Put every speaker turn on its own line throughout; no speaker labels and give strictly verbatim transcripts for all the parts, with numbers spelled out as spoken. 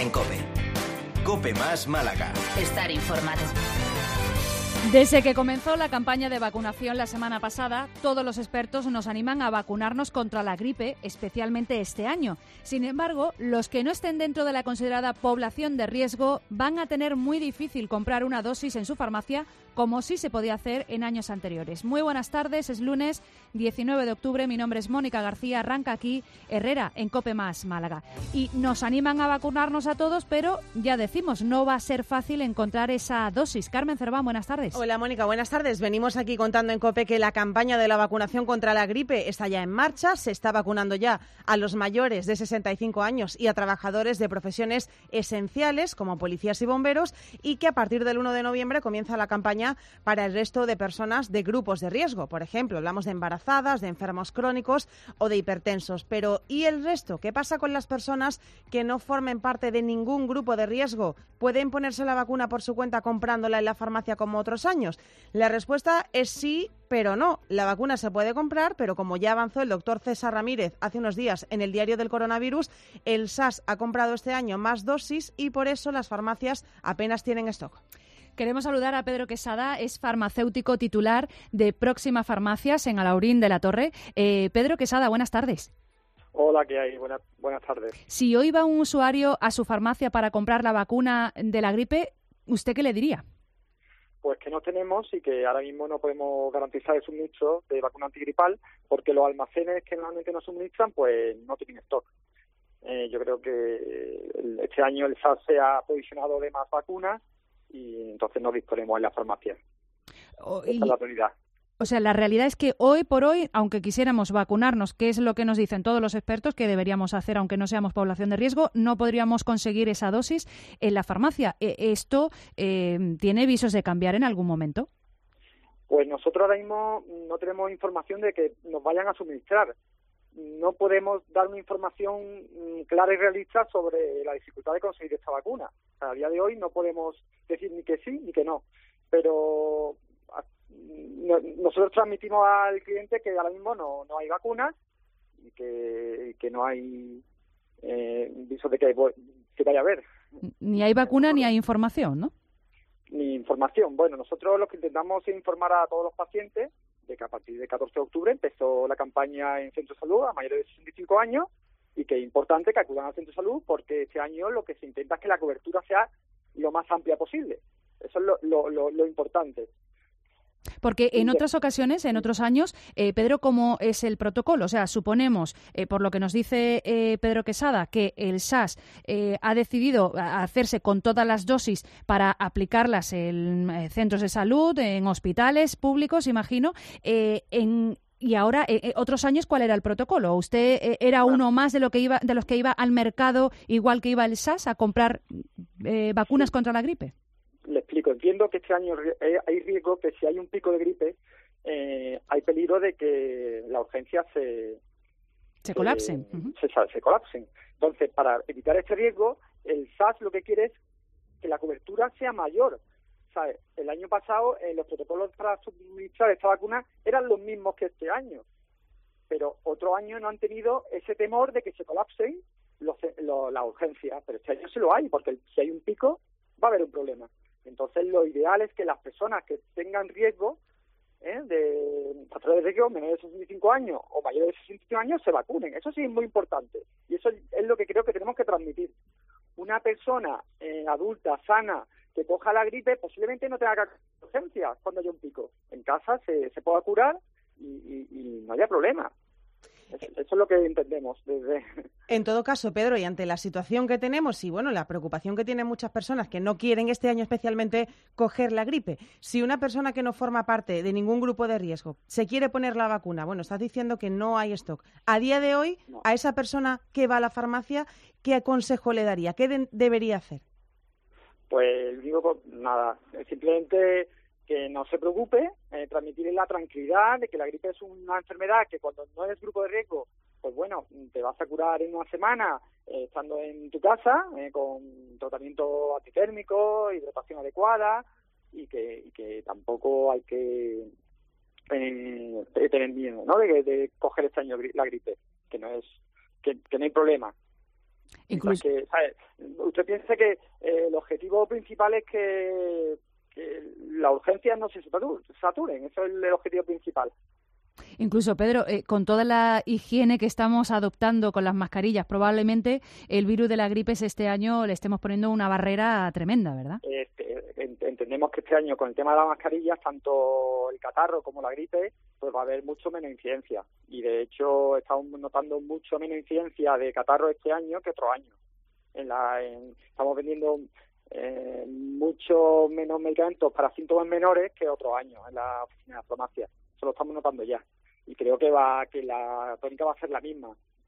en COPE. COPE más Málaga.
Estar informado.
Desde que comenzó la campaña de vacunación la semana pasada, todos los expertos nos animan a vacunarnos contra la gripe, especialmente este año. Sin embargo, los que no estén dentro de la considerada población de riesgo van a tener muy difícil comprar una dosis en su farmacia, como sí se podía hacer en años anteriores. Muy buenas tardes, es lunes diecinueve de octubre, mi nombre es Mónica García, arranca aquí Herrera en COPE más Málaga. Y nos animan a vacunarnos a todos, pero ya decimos, no va a ser fácil encontrar esa dosis. Carmen Cerván, buenas tardes.
Hola Mónica, buenas tardes. Venimos aquí contando en COPE que la campaña de la vacunación contra la gripe está ya en marcha. Se está vacunando ya a los mayores de sesenta y cinco años y a trabajadores de profesiones esenciales como policías y bomberos, y que a partir del uno de noviembre comienza la campaña para el resto de personas de grupos de riesgo. Por ejemplo, hablamos de embarazadas, de enfermos crónicos o de hipertensos. Pero ¿y el resto? ¿Qué pasa con las personas que no formen parte de ningún grupo de riesgo? ¿Pueden ponerse la vacuna por su cuenta comprándola en la farmacia como otros años? La respuesta es sí, pero no. La vacuna se puede comprar, pero como ya avanzó el doctor César Ramírez hace unos días en el diario del coronavirus, el S A S ha comprado este año más dosis y por eso las farmacias apenas tienen stock.
Queremos saludar a Pedro Quesada, es farmacéutico titular de Próxima Farmacias en Alhaurín de la Torre. Eh, Pedro Quesada, buenas tardes.
Hola, ¿qué hay? Buenas, buenas tardes.
Si hoy va un usuario a su farmacia para comprar la vacuna de la gripe, ¿usted qué le diría?
Pues que no tenemos y que ahora mismo no podemos garantizar el suministro de vacuna antigripal porque los almacenes que normalmente nos suministran pues no tienen stock. Eh, yo creo que este año el S A S se ha posicionado de más vacunas y entonces no disponemos en la farmacia.
Oh,
y... Esa es la realidad.
O sea, la realidad es que hoy por hoy, aunque quisiéramos vacunarnos, que es lo que nos dicen todos los expertos que deberíamos hacer, aunque no seamos población de riesgo, no podríamos conseguir esa dosis en la farmacia. ¿Esto eh, tiene visos de cambiar en algún momento?
Pues nosotros ahora mismo no tenemos información de que nos vayan a suministrar. No podemos dar una información clara y realista sobre la dificultad de conseguir esta vacuna. A día de hoy no podemos decir ni que sí ni que no, pero nosotros transmitimos al cliente que ahora mismo no, no hay vacunas y que, que no hay eh, visos de que, que vaya a haber.
Ni hay vacuna ni hay información, ¿no?
Ni información. Bueno, nosotros lo que intentamos es informar a todos los pacientes de que a partir del catorce de octubre empezó la campaña en centro de salud a mayores de sesenta y cinco años y que es importante que acudan al centro de salud porque este año lo que se intenta es que la cobertura sea lo más amplia posible. Eso es lo, lo, lo, lo importante.
Porque en otras ocasiones, en otros años, eh, Pedro, ¿cómo es el protocolo? O sea, suponemos, eh, por lo que nos dice eh, Pedro Quesada, que el S A S eh, ha decidido hacerse con todas las dosis para aplicarlas en eh, centros de salud, en hospitales públicos, imagino, eh, en... Y ahora, eh, otros años, ¿cuál era el protocolo? ¿Usted eh, era uno más de lo que iba, de los que iba al mercado, igual que iba el S A S, a comprar eh, vacunas contra la gripe?
Le explico. Entiendo que este año hay riesgo que si hay un pico de gripe, eh, hay peligro de que las urgencias se...
Se colapsen.
Se,
uh-huh.
se, se colapsen. Entonces, para evitar este riesgo, el S A S lo que quiere es que la cobertura sea mayor. ¿Sabe? El año pasado eh, los protocolos para suministrar esta vacuna eran los mismos que este año, pero otros años no han tenido ese temor de que se colapsen los, los, las urgencias, pero este año sí lo hay, porque si hay un pico va a haber un problema. Entonces lo ideal es que las personas que tengan riesgo ¿eh? de factores de riesgo menores de sesenta y cinco años o mayores de sesenta y cinco años se vacunen. Eso sí es muy importante y eso es lo que creo que tenemos que transmitir. Una persona eh, adulta, sana, que coja la gripe, posiblemente no tenga urgencias cuando haya un pico. En casa se, se pueda curar y, y, y no haya problema. Eso, eso es lo que entendemos desde...
En todo caso, Pedro, y ante la situación que tenemos y bueno, la preocupación que tienen muchas personas que no quieren este año especialmente coger la gripe, si una persona que no forma parte de ningún grupo de riesgo se quiere poner la vacuna, bueno, estás diciendo que no hay stock. A día de hoy, no. A esa persona que va a la farmacia, ¿qué consejo le daría? ¿Qué de- debería hacer?
Pues digo, nada, simplemente que no se preocupe, eh, transmitirle la tranquilidad de que la gripe es una enfermedad que cuando no eres grupo de riesgo, pues bueno, te vas a curar en una semana eh, estando en tu casa, eh, con tratamiento antitérmico, hidratación adecuada, y que, y que tampoco hay que eh, tener miedo, ¿no? De, de coger este año la gripe, que no es, que, que no hay problema.
Incluso...
Que, ¿sabes? Usted piensa que eh, el objetivo principal es que, que las urgencias no se saturen, eso es el objetivo principal.
Incluso, Pedro, eh, con toda la higiene que estamos adoptando con las mascarillas, probablemente el virus de la gripe este año le estemos poniendo una barrera tremenda, ¿verdad?
Este, entendemos que este año con el tema de las mascarillas, tanto el catarro como la gripe, pues va a haber mucho menos incidencia. Y de hecho estamos notando mucho menos incidencia de catarro este año que otros años. En la, en, estamos vendiendo eh, mucho menos medicamentos para síntomas menores que otros años en la oficina de la farmacia. Eso lo estamos notando ya. Y creo que va que la tónica va a ser la misma.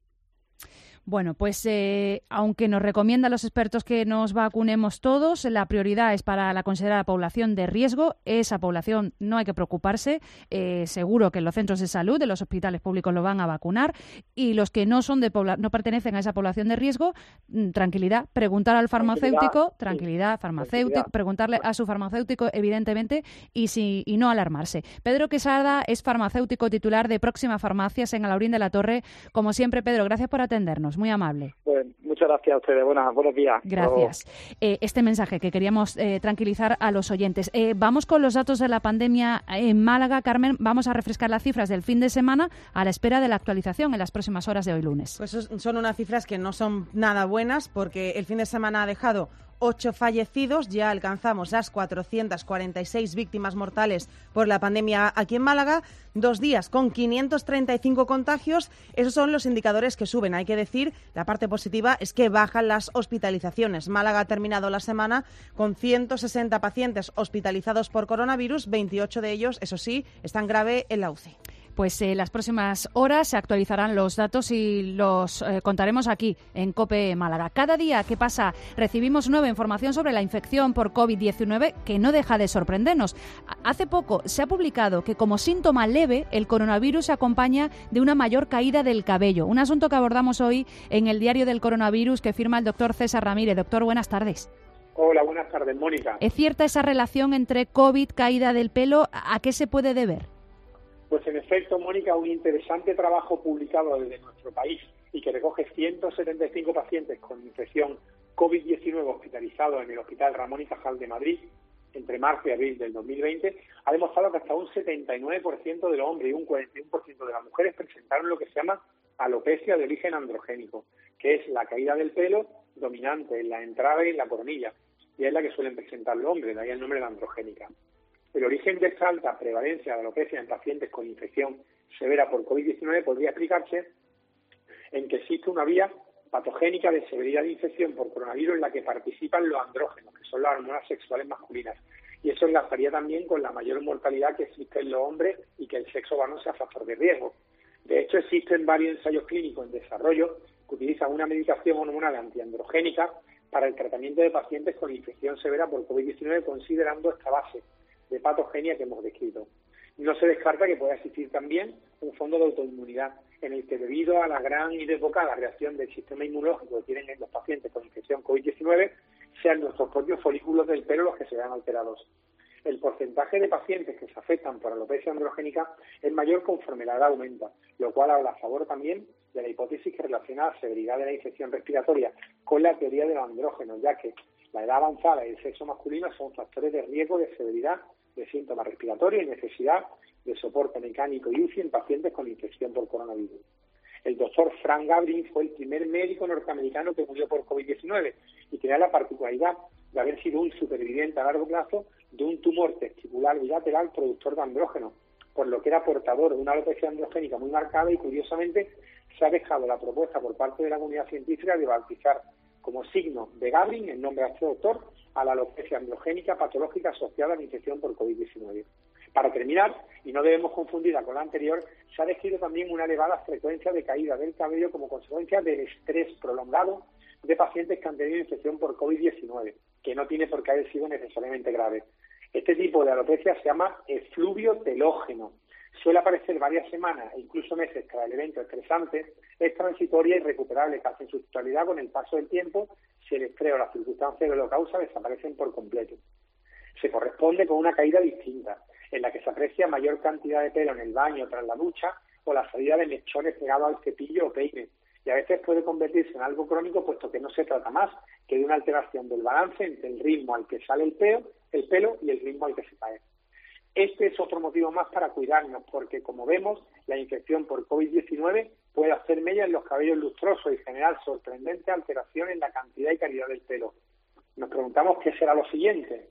Bueno, pues eh, aunque nos recomiendan los expertos que nos vacunemos todos, la prioridad es para la considerada población de riesgo. Esa población no hay que preocuparse. Eh, seguro que en los centros de salud, de los hospitales públicos lo van a vacunar. Y los que no son de pobla- no pertenecen a esa población de riesgo, mm, tranquilidad, preguntar al farmacéutico, tranquilidad, tranquilidad farmacéutico, tranquilidad. preguntarle a su farmacéutico, evidentemente, y si y no alarmarse. Pedro Quesada es farmacéutico titular de Próxima Farmacias en Alhaurín de la Torre. Como siempre, Pedro, gracias por atendernos. Muy amable.
Pues muchas gracias a ustedes. Buenas, buenos días.
Gracias. Eh, este mensaje que queríamos eh, tranquilizar a los oyentes. Eh, vamos con los datos de la pandemia en Málaga. Carmen, vamos a refrescar las cifras del fin de semana a la espera de la actualización en las próximas horas de hoy lunes.
Pues son unas cifras que no son nada buenas porque el fin de semana ha dejado ocho fallecidos, ya alcanzamos las cuatrocientas cuarenta y seis víctimas mortales por la pandemia aquí en Málaga, dos días con quinientos treinta y cinco contagios, esos son los indicadores que suben. Hay que decir, la parte positiva es que bajan las hospitalizaciones. Málaga ha terminado la semana con ciento sesenta pacientes hospitalizados por coronavirus, veintiocho de ellos, eso sí, están grave en la U C I.
Pues en eh, las próximas horas se actualizarán los datos y los eh, contaremos aquí en COPE Málaga. Cada día que pasa recibimos nueva información sobre la infección por covid diecinueve que no deja de sorprendernos. Hace poco se ha publicado que como síntoma leve el coronavirus se acompaña de una mayor caída del cabello. Un asunto que abordamos hoy en el diario del coronavirus que firma el doctor César Ramírez. Doctor, buenas tardes.
Hola, buenas tardes, Mónica.
¿Es cierta esa relación entre COVID, caída del pelo? ¿A qué se puede deber?
Pues en efecto, Mónica, un interesante trabajo publicado desde nuestro país y que recoge ciento setenta y cinco pacientes con infección covid diecinueve hospitalizados en el Hospital Ramón y Cajal de Madrid entre marzo y abril del dos mil veinte, ha demostrado que hasta un setenta y nueve por ciento de los hombres y un cuarenta y uno por ciento de las mujeres presentaron lo que se llama alopecia de origen androgénico, que es la caída del pelo dominante en la entrada y en la coronilla, y es la que suelen presentar los hombres, de ahí el nombre de androgénica. El origen de esta alta prevalencia de alopecia en pacientes con infección severa por covid diecinueve podría explicarse en que existe una vía patogénica de severidad de infección por coronavirus en la que participan los andrógenos, que son las hormonas sexuales masculinas. Y eso enlazaría también con la mayor mortalidad que existe en los hombres y que el sexo varón sea factor de riesgo. De hecho, existen varios ensayos clínicos en desarrollo que utilizan una medicación hormonal antiandrogénica para el tratamiento de pacientes con infección severa por covid diecinueve, considerando esta base de patogenia que hemos descrito. No se descarta que pueda existir también un fondo de autoinmunidad en el que, debido a la gran y desbocada reacción del sistema inmunológico que tienen en los pacientes con infección covid diecinueve, sean nuestros propios folículos del pelo los que se vean alterados. El porcentaje de pacientes que se afectan por alopecia androgénica es mayor conforme la edad aumenta, lo cual habla a favor también de la hipótesis que relaciona la severidad de la infección respiratoria con la teoría de los andrógenos, ya que la edad avanzada y el sexo masculino son factores de riesgo de severidad de síntomas respiratorios y necesidad de soporte mecánico y U C I en pacientes con infección por coronavirus. El doctor Frank Gabrin fue el primer médico norteamericano que murió por covid diecinueve y tenía la particularidad de haber sido un superviviente a largo plazo de un tumor testicular bilateral productor de andrógenos, por lo que era portador de una alopecia androgénica muy marcada y, curiosamente, se ha dejado la propuesta por parte de la comunidad científica de bautizar como signo de Gabrin, el nombre de este doctor, a la alopecia androgénica patológica asociada a la infección por covid diecinueve. Para terminar, y no debemos confundirla con la anterior, se ha descrito también una elevada frecuencia de caída del cabello como consecuencia del estrés prolongado de pacientes que han tenido infección por covid diecinueve, que no tiene por qué haber sido necesariamente grave. Este tipo de alopecia se llama efluvio telógeno. Suele aparecer varias semanas e incluso meses tras el evento estresante, es transitoria y recuperable casi en su totalidad con el paso del tiempo si el estrés o las circunstancias que lo causa desaparecen por completo. Se corresponde con una caída distinta, en la que se aprecia mayor cantidad de pelo en el baño tras la ducha o la salida de mechones pegados al cepillo o peine, y a veces puede convertirse en algo crónico, puesto que no se trata más que de una alteración del balance entre el ritmo al que sale el pelo, el pelo y el ritmo al que se cae. Este es otro motivo más para cuidarnos, porque como vemos, la infección por COVID diecinueve puede hacer mella en los cabellos lustrosos y generar sorprendente alteración en la cantidad y calidad del pelo. Nos preguntamos qué será lo siguiente.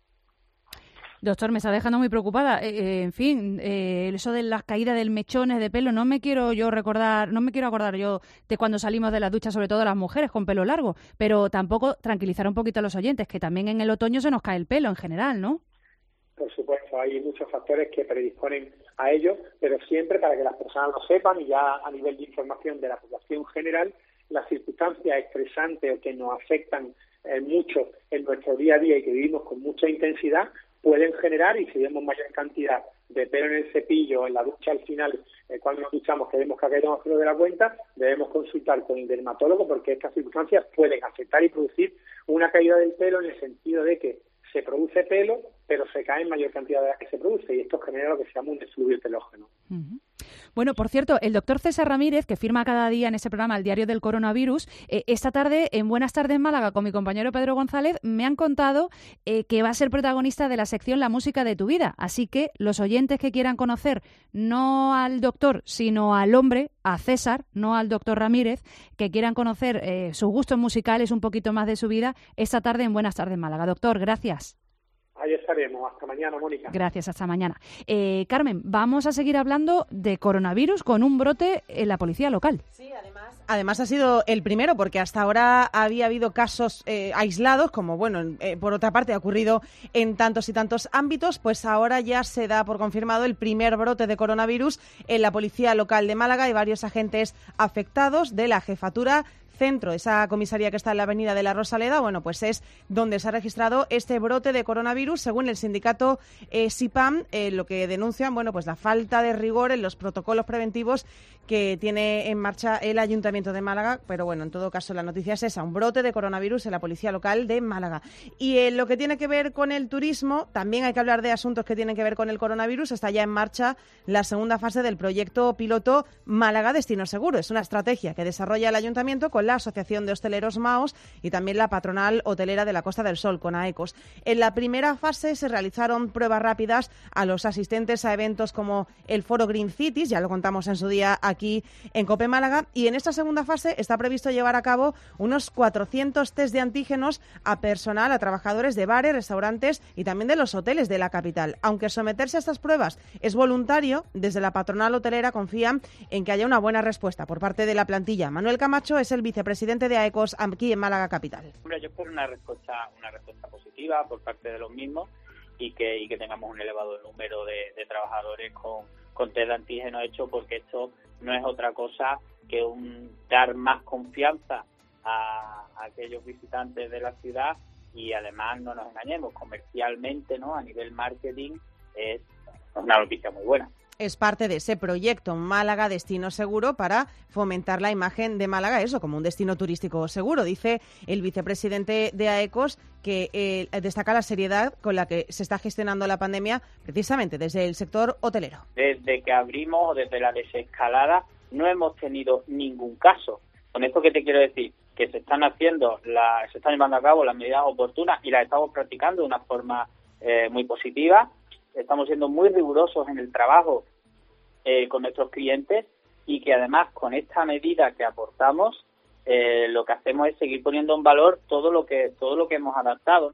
Doctor, me está dejando muy preocupada. Eh, eh, en fin, eh, eso de las caídas del mechones de pelo, no me quiero yo recordar, no me quiero acordar yo de cuando salimos de la ducha, sobre todo las mujeres con pelo largo, pero tampoco tranquilizar un poquito a los oyentes, que también en el otoño se nos cae el pelo en general, ¿no?
Por supuesto, hay muchos factores que predisponen a ello, pero siempre para que las personas lo sepan y ya a nivel de información de la población general, las circunstancias estresantes o que nos afectan eh, mucho en nuestro día a día y que vivimos con mucha intensidad, pueden generar, y si vemos mayor cantidad de pelo en el cepillo, en la ducha al final, eh, cuando nos duchamos que vemos que ha caído más pelo de la cuenta, debemos consultar con el dermatólogo porque estas circunstancias pueden afectar y producir una caída del pelo en el sentido de que se produce pelo, pero se cae en mayor cantidad de la que se produce y esto genera lo que se llama un efluvio telógeno.
Uh-huh. Bueno, por cierto, el doctor César Ramírez, que firma cada día en ese programa El Diario del Coronavirus, eh, esta tarde en Buenas Tardes Málaga con mi compañero Pedro González me han contado eh, que va a ser protagonista de la sección La Música de tu Vida. Así que los oyentes que quieran conocer no al doctor, sino al hombre, a César, no al doctor Ramírez, que quieran conocer eh, sus gustos musicales, un poquito más de su vida, esta tarde en Buenas Tardes Málaga. Doctor, gracias.
Ahí estaremos. Hasta mañana, Mónica.
Gracias, hasta mañana. Eh, Carmen, vamos a seguir hablando de coronavirus con un brote en la policía local.
Sí, además, además ha sido el primero, porque hasta ahora había habido casos eh, aislados, como, bueno, eh, por otra parte ha ocurrido en tantos y tantos ámbitos, pues ahora ya se da por confirmado el primer brote de coronavirus en la policía local de Málaga y varios agentes afectados de la jefatura Centro, esa comisaría que está en la avenida de la Rosaleda, bueno, pues es donde se ha registrado este brote de coronavirus, según el sindicato eh, SIPAM, eh, lo que denuncian, bueno, pues la falta de rigor en los protocolos preventivos que tiene en marcha el Ayuntamiento de Málaga, pero bueno, en todo caso la noticia es esa, un brote de coronavirus en la policía local de Málaga. Y en lo que tiene que ver con el turismo, también hay que hablar de asuntos que tienen que ver con el coronavirus, está ya en marcha la segunda fase del proyecto piloto Málaga Destino Seguro, es una estrategia que desarrolla el Ayuntamiento con la Asociación de Hosteleros MAOS y también la patronal hotelera de la Costa del Sol, con AECOS. En la primera fase se realizaron pruebas rápidas a los asistentes a eventos como el Foro Green Cities, ya lo contamos en su día aquí en COPE Málaga, y en esta segunda fase está previsto llevar a cabo unos cuatrocientos test de antígenos a personal, a trabajadores de bares, restaurantes y también de los hoteles de la capital. Aunque someterse a estas pruebas es voluntario, desde la patronal hotelera confían en que haya una buena respuesta por parte de la plantilla. Manuel Camacho es el vicepresidente de AECOS aquí en Málaga capital.
Hombre, yo espero una respuesta, una respuesta positiva por parte de los mismos y que, y que tengamos un elevado número de, de trabajadores con, con test de antígeno hecho, porque esto no es otra cosa que un dar más confianza a, a aquellos visitantes de la ciudad y además no nos engañemos, comercialmente, ¿no? A nivel marketing es una noticia muy buena.
Es parte de ese proyecto Málaga Destino Seguro para fomentar la imagen de Málaga, eso, como un destino turístico seguro. Dice el vicepresidente de AECOS que eh, destaca la seriedad con la que se está gestionando la pandemia precisamente desde el sector hotelero.
Desde que abrimos, desde la desescalada, no hemos tenido ningún caso. Con esto, ¿qué te quiero decir? Que se están haciendo, la, se están llevando a cabo las medidas oportunas y las estamos practicando de una forma eh, muy positiva. Estamos siendo muy rigurosos en el trabajo eh, con nuestros clientes y que además con esta medida que aportamos eh, lo que hacemos es seguir poniendo en valor todo lo que todo lo que hemos adaptado.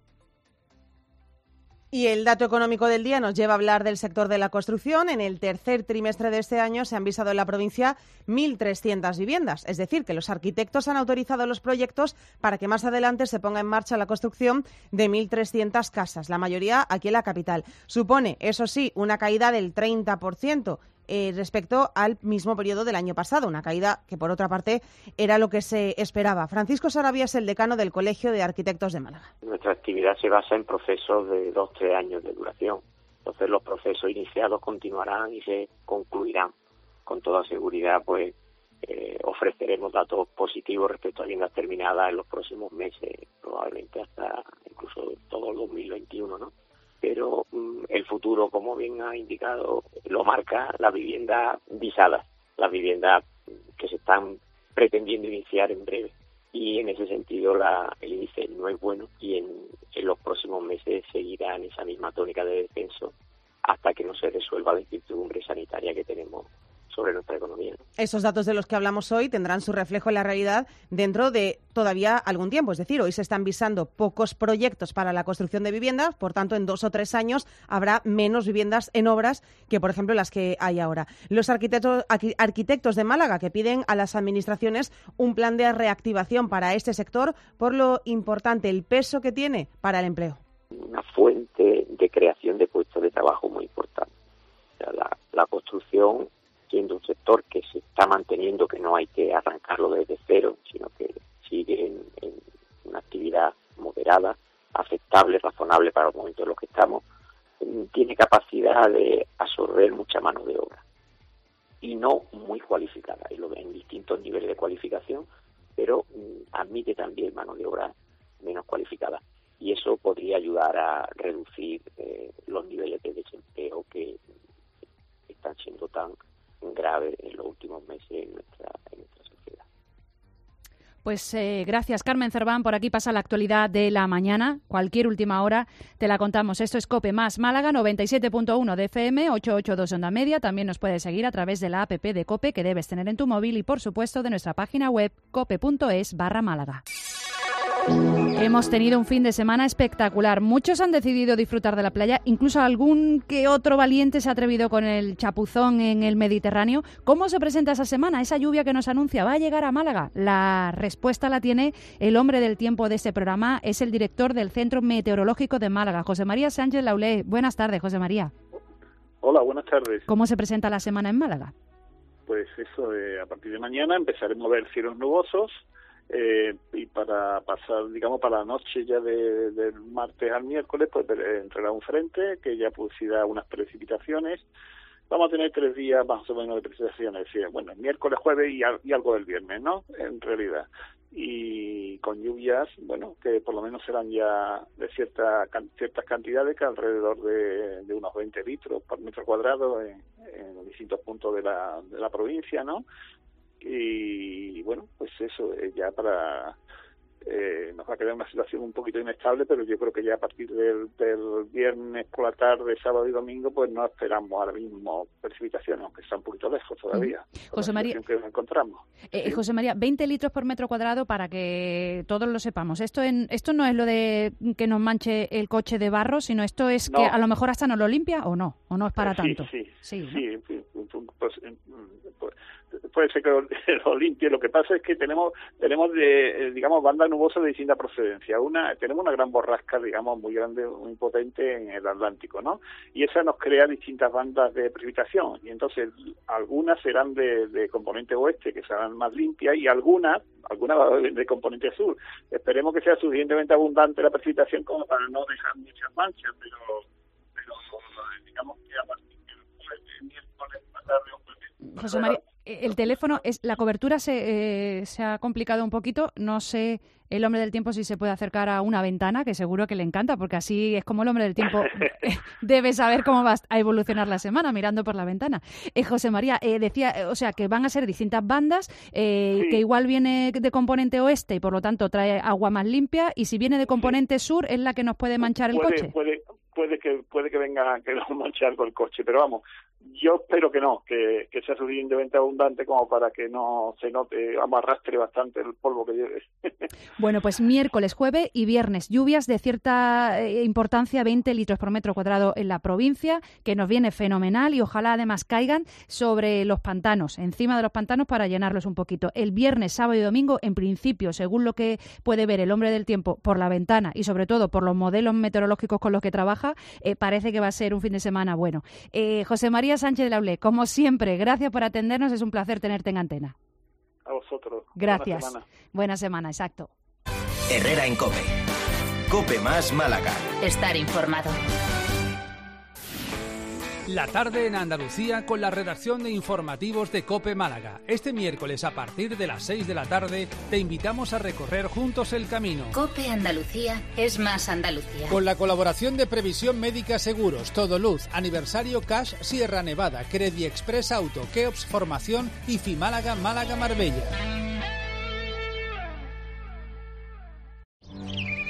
Y el dato económico del día nos lleva a hablar del sector de la construcción. En el tercer trimestre de este año se han visado en la provincia mil trescientas viviendas. Es decir, que los arquitectos han autorizado los proyectos para que más adelante se ponga en marcha la construcción de mil trescientas casas, la mayoría aquí en la capital. Supone, eso sí, una caída del treinta por ciento. Eh, respecto al mismo periodo del año pasado, una caída que, por otra parte, era lo que se esperaba. Francisco Sarabia es el decano del Colegio de Arquitectos de Málaga.
Nuestra actividad se basa en procesos de dos a tres años de duración. Entonces, los procesos iniciados continuarán y se concluirán. Con toda seguridad, pues, eh, ofreceremos datos positivos respecto a viviendas terminadas en los próximos meses, probablemente hasta incluso todo el dos mil veintiuno, ¿no? Pero um, el futuro, como bien ha indicado, lo marca las viviendas visadas, las viviendas que se están pretendiendo iniciar en breve. Y en ese sentido la, el índice no es bueno y en, en los próximos meses seguirá en esa misma tónica de descenso hasta que no se resuelva la incertidumbre sanitaria que tenemos sobre nuestra economía.
Esos datos de los que hablamos hoy tendrán su reflejo en la realidad dentro de todavía algún tiempo. Es decir, hoy se están visando pocos proyectos para la construcción de viviendas, por tanto, en dos o tres años habrá menos viviendas en obras que, por ejemplo, las que hay ahora. Los arquitectos, arquitectos de Málaga que piden a las administraciones un plan de reactivación para este sector por lo importante, el peso que tiene para el empleo.
Una fuente de creación de puestos de trabajo muy importante. O sea, la, la construcción, siendo un sector que se está manteniendo, que no hay que arrancarlo desde cero, sino que sigue en, en una actividad moderada, aceptable, razonable para los momentos en los que estamos, tiene capacidad de absorber mucha mano de obra y no muy cualificada, en distintos niveles de cualificación, pero admite también mano de obra menos cualificada. Y eso podría ayudar a reducir eh, los niveles de desempleo que están siendo tan graves en los últimos meses en nuestra, en nuestra sociedad.
Pues eh, gracias, Carmen Cerván. Por aquí pasa la actualidad de la mañana. Cualquier última hora te la contamos. Esto es COPE más Málaga, noventa y siete punto uno de F M, ochocientos ochenta y dos onda media. También nos puedes seguir a través de la app de COPE que debes tener en tu móvil y, por supuesto, de nuestra página web cope punto es barra Málaga. Hemos tenido un fin de semana espectacular. Muchos han decidido disfrutar de la playa, incluso algún que otro valiente se ha atrevido con el chapuzón en el Mediterráneo. ¿Cómo se presenta esa semana? Esa lluvia que nos anuncia, ¿va a llegar a Málaga? La respuesta la tiene el hombre del tiempo de este programa, es el director del Centro Meteorológico de Málaga, José María Sánchez Laulé. Buenas tardes, José María.
Hola, buenas tardes.
¿Cómo se presenta la semana en Málaga?
Pues eso, eh, a partir de mañana empezaremos a ver cielos nubosos. Eh, y para pasar, digamos, para la noche ya de, del martes al miércoles, pues entrará un frente que ya producirá unas precipitaciones. Vamos a tener tres días más o menos de precipitaciones, sí, bueno, el miércoles, jueves y, al, y algo del viernes, ¿no? En realidad. Y con lluvias, bueno, que por lo menos serán ya de cierta, can, ciertas cantidades, que alrededor de, de unos veinte litros por metro cuadrado en, en distintos puntos de la, de la provincia, ¿no? Y bueno, pues eso, eh, ya para eh, nos va a quedar una situación un poquito inestable, pero yo creo que ya a partir del, del viernes por la tarde, sábado y domingo, pues no esperamos ahora mismo precipitaciones, aunque está un poquito lejos todavía.
José María,
que nos encontramos.
Eh,
¿Sí?
José María, veinte litros por metro cuadrado para que todos lo sepamos. Esto en, esto no es lo de que nos manche el coche de barro, sino esto es no. que a lo mejor hasta no lo limpia o no, o no es para
eh,
tanto.
Sí, sí,
sí,
sí, ¿no? sí pues, pues, puede ser que lo, lo limpie. Lo que pasa es que tenemos tenemos de, digamos, bandas nubosas de distinta procedencia. Una tenemos una gran borrasca, digamos, muy grande, muy potente en el Atlántico, ¿no? Y esa nos crea distintas bandas de precipitación. Y entonces algunas serán de, de componente oeste, que serán más limpias, y algunas algunas de componente sur. Esperemos que sea suficientemente abundante la precipitación como para no dejar muchas manchas, pero, pero digamos que a partir del jueves, miércoles, más tarde o jueves.
José María, el teléfono, es la cobertura se, eh, se ha complicado un poquito. No sé, el hombre del tiempo, si se puede acercar a una ventana, que seguro que le encanta, porque así es como el hombre del tiempo debe saber cómo va a evolucionar la semana, mirando por la ventana. Eh, José María, eh, decía, eh, o sea, que van a ser distintas bandas, eh, sí. que igual viene de componente oeste y por lo tanto trae agua más limpia, y si viene de componente sí. sur es la que nos puede manchar el
puede,
coche.
Puede, puede que puede que venga que nos manche algo el coche, pero vamos, yo espero que no, que, que sea suficientemente abundante como para que no se note, vamos, arrastre bastante el polvo que lleve.
Bueno, pues miércoles, jueves y viernes, lluvias de cierta eh, importancia, veinte litros por metro cuadrado en la provincia, que nos viene fenomenal, y ojalá además caigan sobre los pantanos, encima de los pantanos, para llenarlos un poquito. El viernes, sábado y domingo, en principio, según lo que puede ver el hombre del tiempo por la ventana y sobre todo por los modelos meteorológicos con los que trabaja, eh, parece que va a ser un fin de semana bueno. Eh, José María Sánchez Laulé, como siempre, gracias por atendernos, es un placer tenerte en antena.
A vosotros.
Gracias.
Buena semana.
Buena semana, exacto.
Herrera en COPE. COPE más Málaga.
Estar informado.
La tarde en Andalucía con la redacción de informativos de COPE Málaga. Este miércoles a partir de las seis de la tarde te invitamos a recorrer juntos el camino.
COPE Andalucía es más Andalucía.
Con la colaboración de Previsión Médica Seguros, Todoluz, Aniversario Cash, Sierra Nevada, Credi Express Auto, Keops Formación y Fimálaga Málaga Marbella.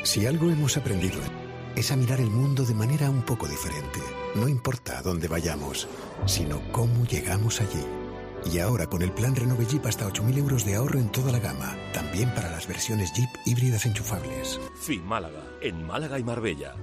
Si algo hemos aprendido es a mirar el mundo de manera un poco diferente. No importa a dónde vayamos, sino cómo llegamos allí. Y ahora con el plan Renove Jeep hasta ocho mil euros de ahorro en toda la gama, también para las versiones Jeep híbridas enchufables.
Fimálaga, en Málaga y Marbella.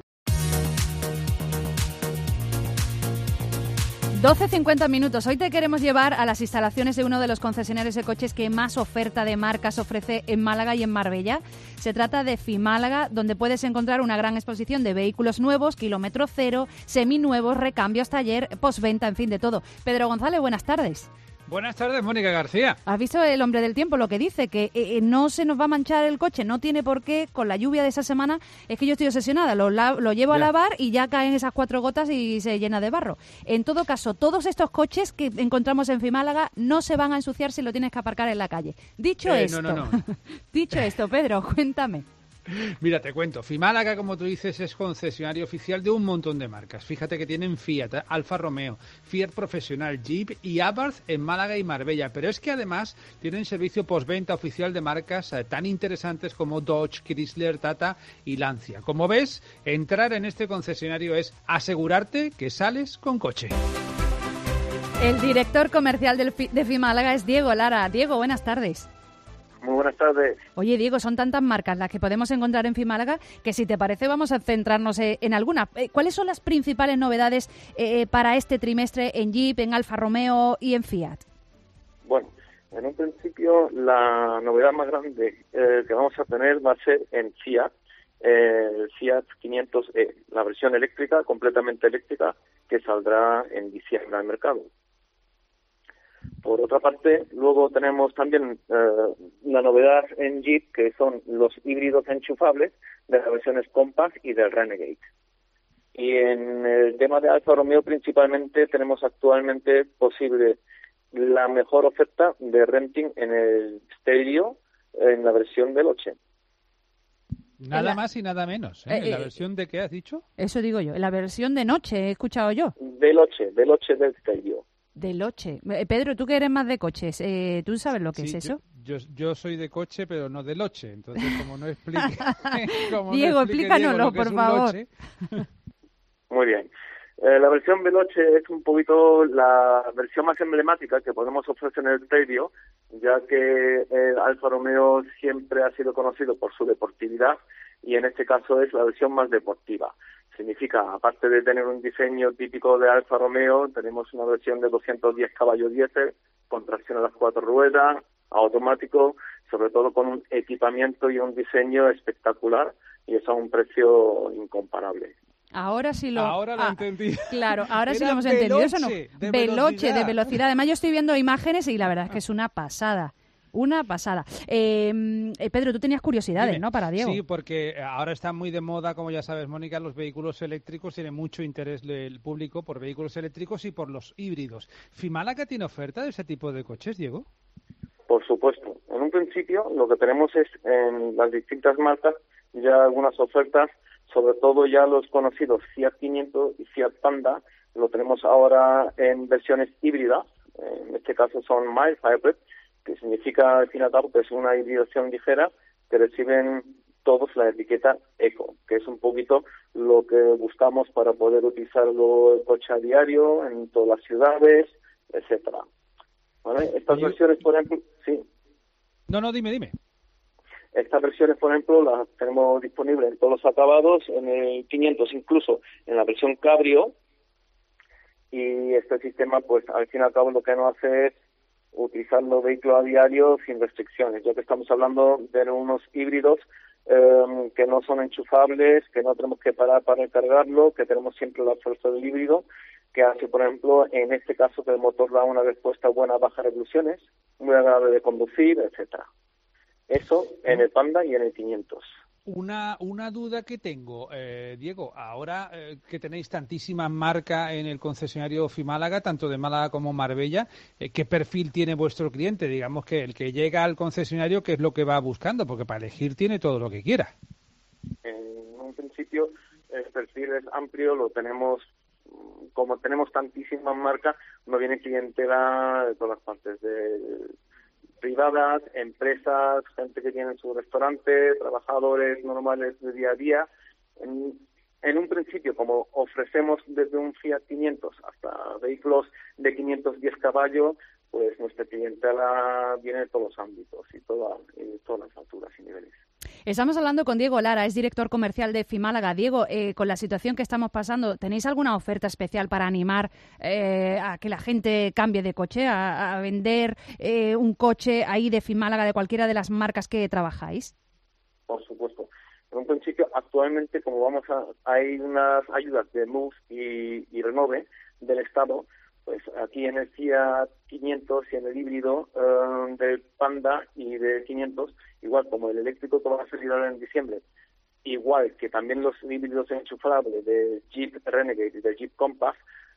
doce cincuenta minutos. Hoy te queremos llevar a las instalaciones de uno de los concesionarios de coches que más oferta de marcas ofrece en Málaga y en Marbella. Se trata de Fimálaga, donde puedes encontrar una gran exposición de vehículos nuevos, kilómetro cero, seminuevos, recambios, taller, postventa, en fin, de todo. Pedro González, buenas tardes.
Buenas tardes, Mónica García.
¿Has visto el hombre del tiempo lo que dice? Que eh, no se nos va a manchar el coche, no tiene por qué, con la lluvia de esa semana. Es que yo estoy obsesionada, lo, la, lo llevo ya. a lavar y ya caen esas cuatro gotas y se llena de barro. En todo caso, todos estos coches que encontramos en Fimálaga no se van a ensuciar si lo tienes que aparcar en la calle. Dicho
eh,
esto,
no, no, no.
dicho esto, Pedro, cuéntame.
Mira, te cuento. Fimálaga, como tú dices, es concesionario oficial de un montón de marcas. Fíjate que tienen Fiat, Alfa Romeo, Fiat Profesional, Jeep y Abarth en Málaga y Marbella. Pero es que además tienen servicio postventa oficial de marcas eh, tan interesantes como Dodge, Chrysler, Tata y Lancia. Como ves, entrar en este concesionario es asegurarte que sales con coche.
El director comercial del Fi- de Fimálaga es Diego Lara. Diego, buenas tardes.
Muy buenas tardes.
Oye, Diego, son tantas marcas las que podemos encontrar en Fimálaga que, si te parece, vamos a centrarnos en alguna. ¿Cuáles son las principales novedades eh, para este trimestre en Jeep, en Alfa Romeo y en Fiat?
Bueno, en un principio la novedad más grande eh, que vamos a tener va a ser en Fiat, eh, el Fiat quinientos E, la versión eléctrica, completamente eléctrica, que saldrá en diciembre al mercado. Por otra parte, luego tenemos también eh, una novedad en Jeep, que son los híbridos enchufables de las versiones Compass y del Renegade. Y en el tema de Alfa Romeo, principalmente, tenemos actualmente posible la mejor oferta de renting en el Stelvio en la versión Veloce.
Nada
la...
más y nada menos. ¿eh?
Eh,
¿La
eh,
versión de qué has dicho?
Eso digo yo. La versión de noche, he escuchado yo.
Veloce, Veloce del Stelvio.
De Loche. Eh, Pedro, tú que eres más de coches, eh, ¿tú sabes lo que
sí,
es eso?
Yo, yo, yo soy de coche, pero no de loche. Entonces, como no explique... como
Diego,
no explique
explícanoslo,
Diego,
por
es
favor.
Loche.
Muy bien. Eh, la versión Veloce es un poquito la versión más emblemática que podemos ofrecer en el Stelvio, ya que el Alfa Romeo siempre ha sido conocido por su deportividad y en este caso es la versión más deportiva. Significa, aparte de tener un diseño típico de Alfa Romeo, tenemos una versión de doscientos diez caballos diésel, con tracción a las cuatro ruedas, automático, sobre todo con un equipamiento y un diseño espectacular, y eso a un precio incomparable.
Ahora sí lo...
Ahora lo
ah,
entendí.
Claro, ahora sí
Era
lo hemos entendido. Eso no.
veloce, de
Veloce,
velocidad.
de velocidad. Además, yo estoy viendo imágenes y la verdad es que es una pasada. Una pasada. Eh, eh, Pedro, tú tenías curiosidades,
Dime.
¿no? Para Diego.
Sí, porque ahora está muy de moda, como ya sabes, Mónica, los vehículos eléctricos. Tiene mucho interés del público por vehículos eléctricos y por los híbridos. ¿Fimálaga tiene oferta de ese tipo de coches, Diego?
Por supuesto. En un principio, lo que tenemos es en las distintas marcas ya algunas ofertas, sobre todo ya los conocidos Fiat quinientos y Fiat Panda, lo tenemos ahora en versiones híbridas. En este caso son mild hybrid, que significa, al fin y al cabo, que es una hibridación ligera, que reciben todos la etiqueta Eco, que es un poquito lo que buscamos para poder utilizarlo el coche a diario en todas las ciudades, etcétera. ¿Vale? Estas
Oye,
versiones, por ejemplo, sí.
No, no, dime, dime.
Estas versiones, por ejemplo, las tenemos disponibles en todos los acabados, en el quinientos, incluso en la versión Cabrio, y este sistema, pues, al fin y al cabo, lo que nos hace es utilizar los vehículos a diario sin restricciones, ya que estamos hablando de unos híbridos eh, que no son enchufables, que no tenemos que parar para recargarlo, que tenemos siempre la fuerza del híbrido, que hace, por ejemplo, en este caso, que el motor da una respuesta buena a bajas revoluciones, muy agradable de conducir, etcétera. Eso en el Panda y en el quinientos.
Una, una duda que tengo, eh, Diego, ahora eh, que tenéis tantísima marca en el concesionario Fimálaga, tanto de Málaga como Marbella, eh, ¿qué perfil tiene vuestro cliente? Digamos que el que llega al concesionario, ¿qué es lo que va buscando? Porque para elegir tiene todo lo que quiera.
En un principio, el perfil es amplio, lo tenemos, como tenemos tantísimas marcas, no viene clientela de todas las partes del privadas, empresas, gente que tiene su restaurante, trabajadores normales de día a día. En, en un principio, como ofrecemos desde un Fiat quinientos hasta vehículos de quinientos diez caballos, pues nuestra clientela viene de todos los ámbitos y, toda, y todas las alturas y niveles.
Estamos hablando con Diego Lara, es director comercial de Fimálaga. Diego, eh, con la situación que estamos pasando, ¿tenéis alguna oferta especial para animar eh, a que la gente cambie de coche, a, a vender eh, un coche ahí de Fimálaga, de cualquiera de las marcas que trabajáis?
Por supuesto. En un principio, actualmente, como vamos a, hay unas ayudas de M U V y, y Renove del Estado, pues aquí en el Fiat quinientos y en el híbrido uh, del Panda y de quinientos, igual como el eléctrico que va a salir ahora en diciembre, igual que también los híbridos enchufables de Jeep Renegade y de Jeep Compass,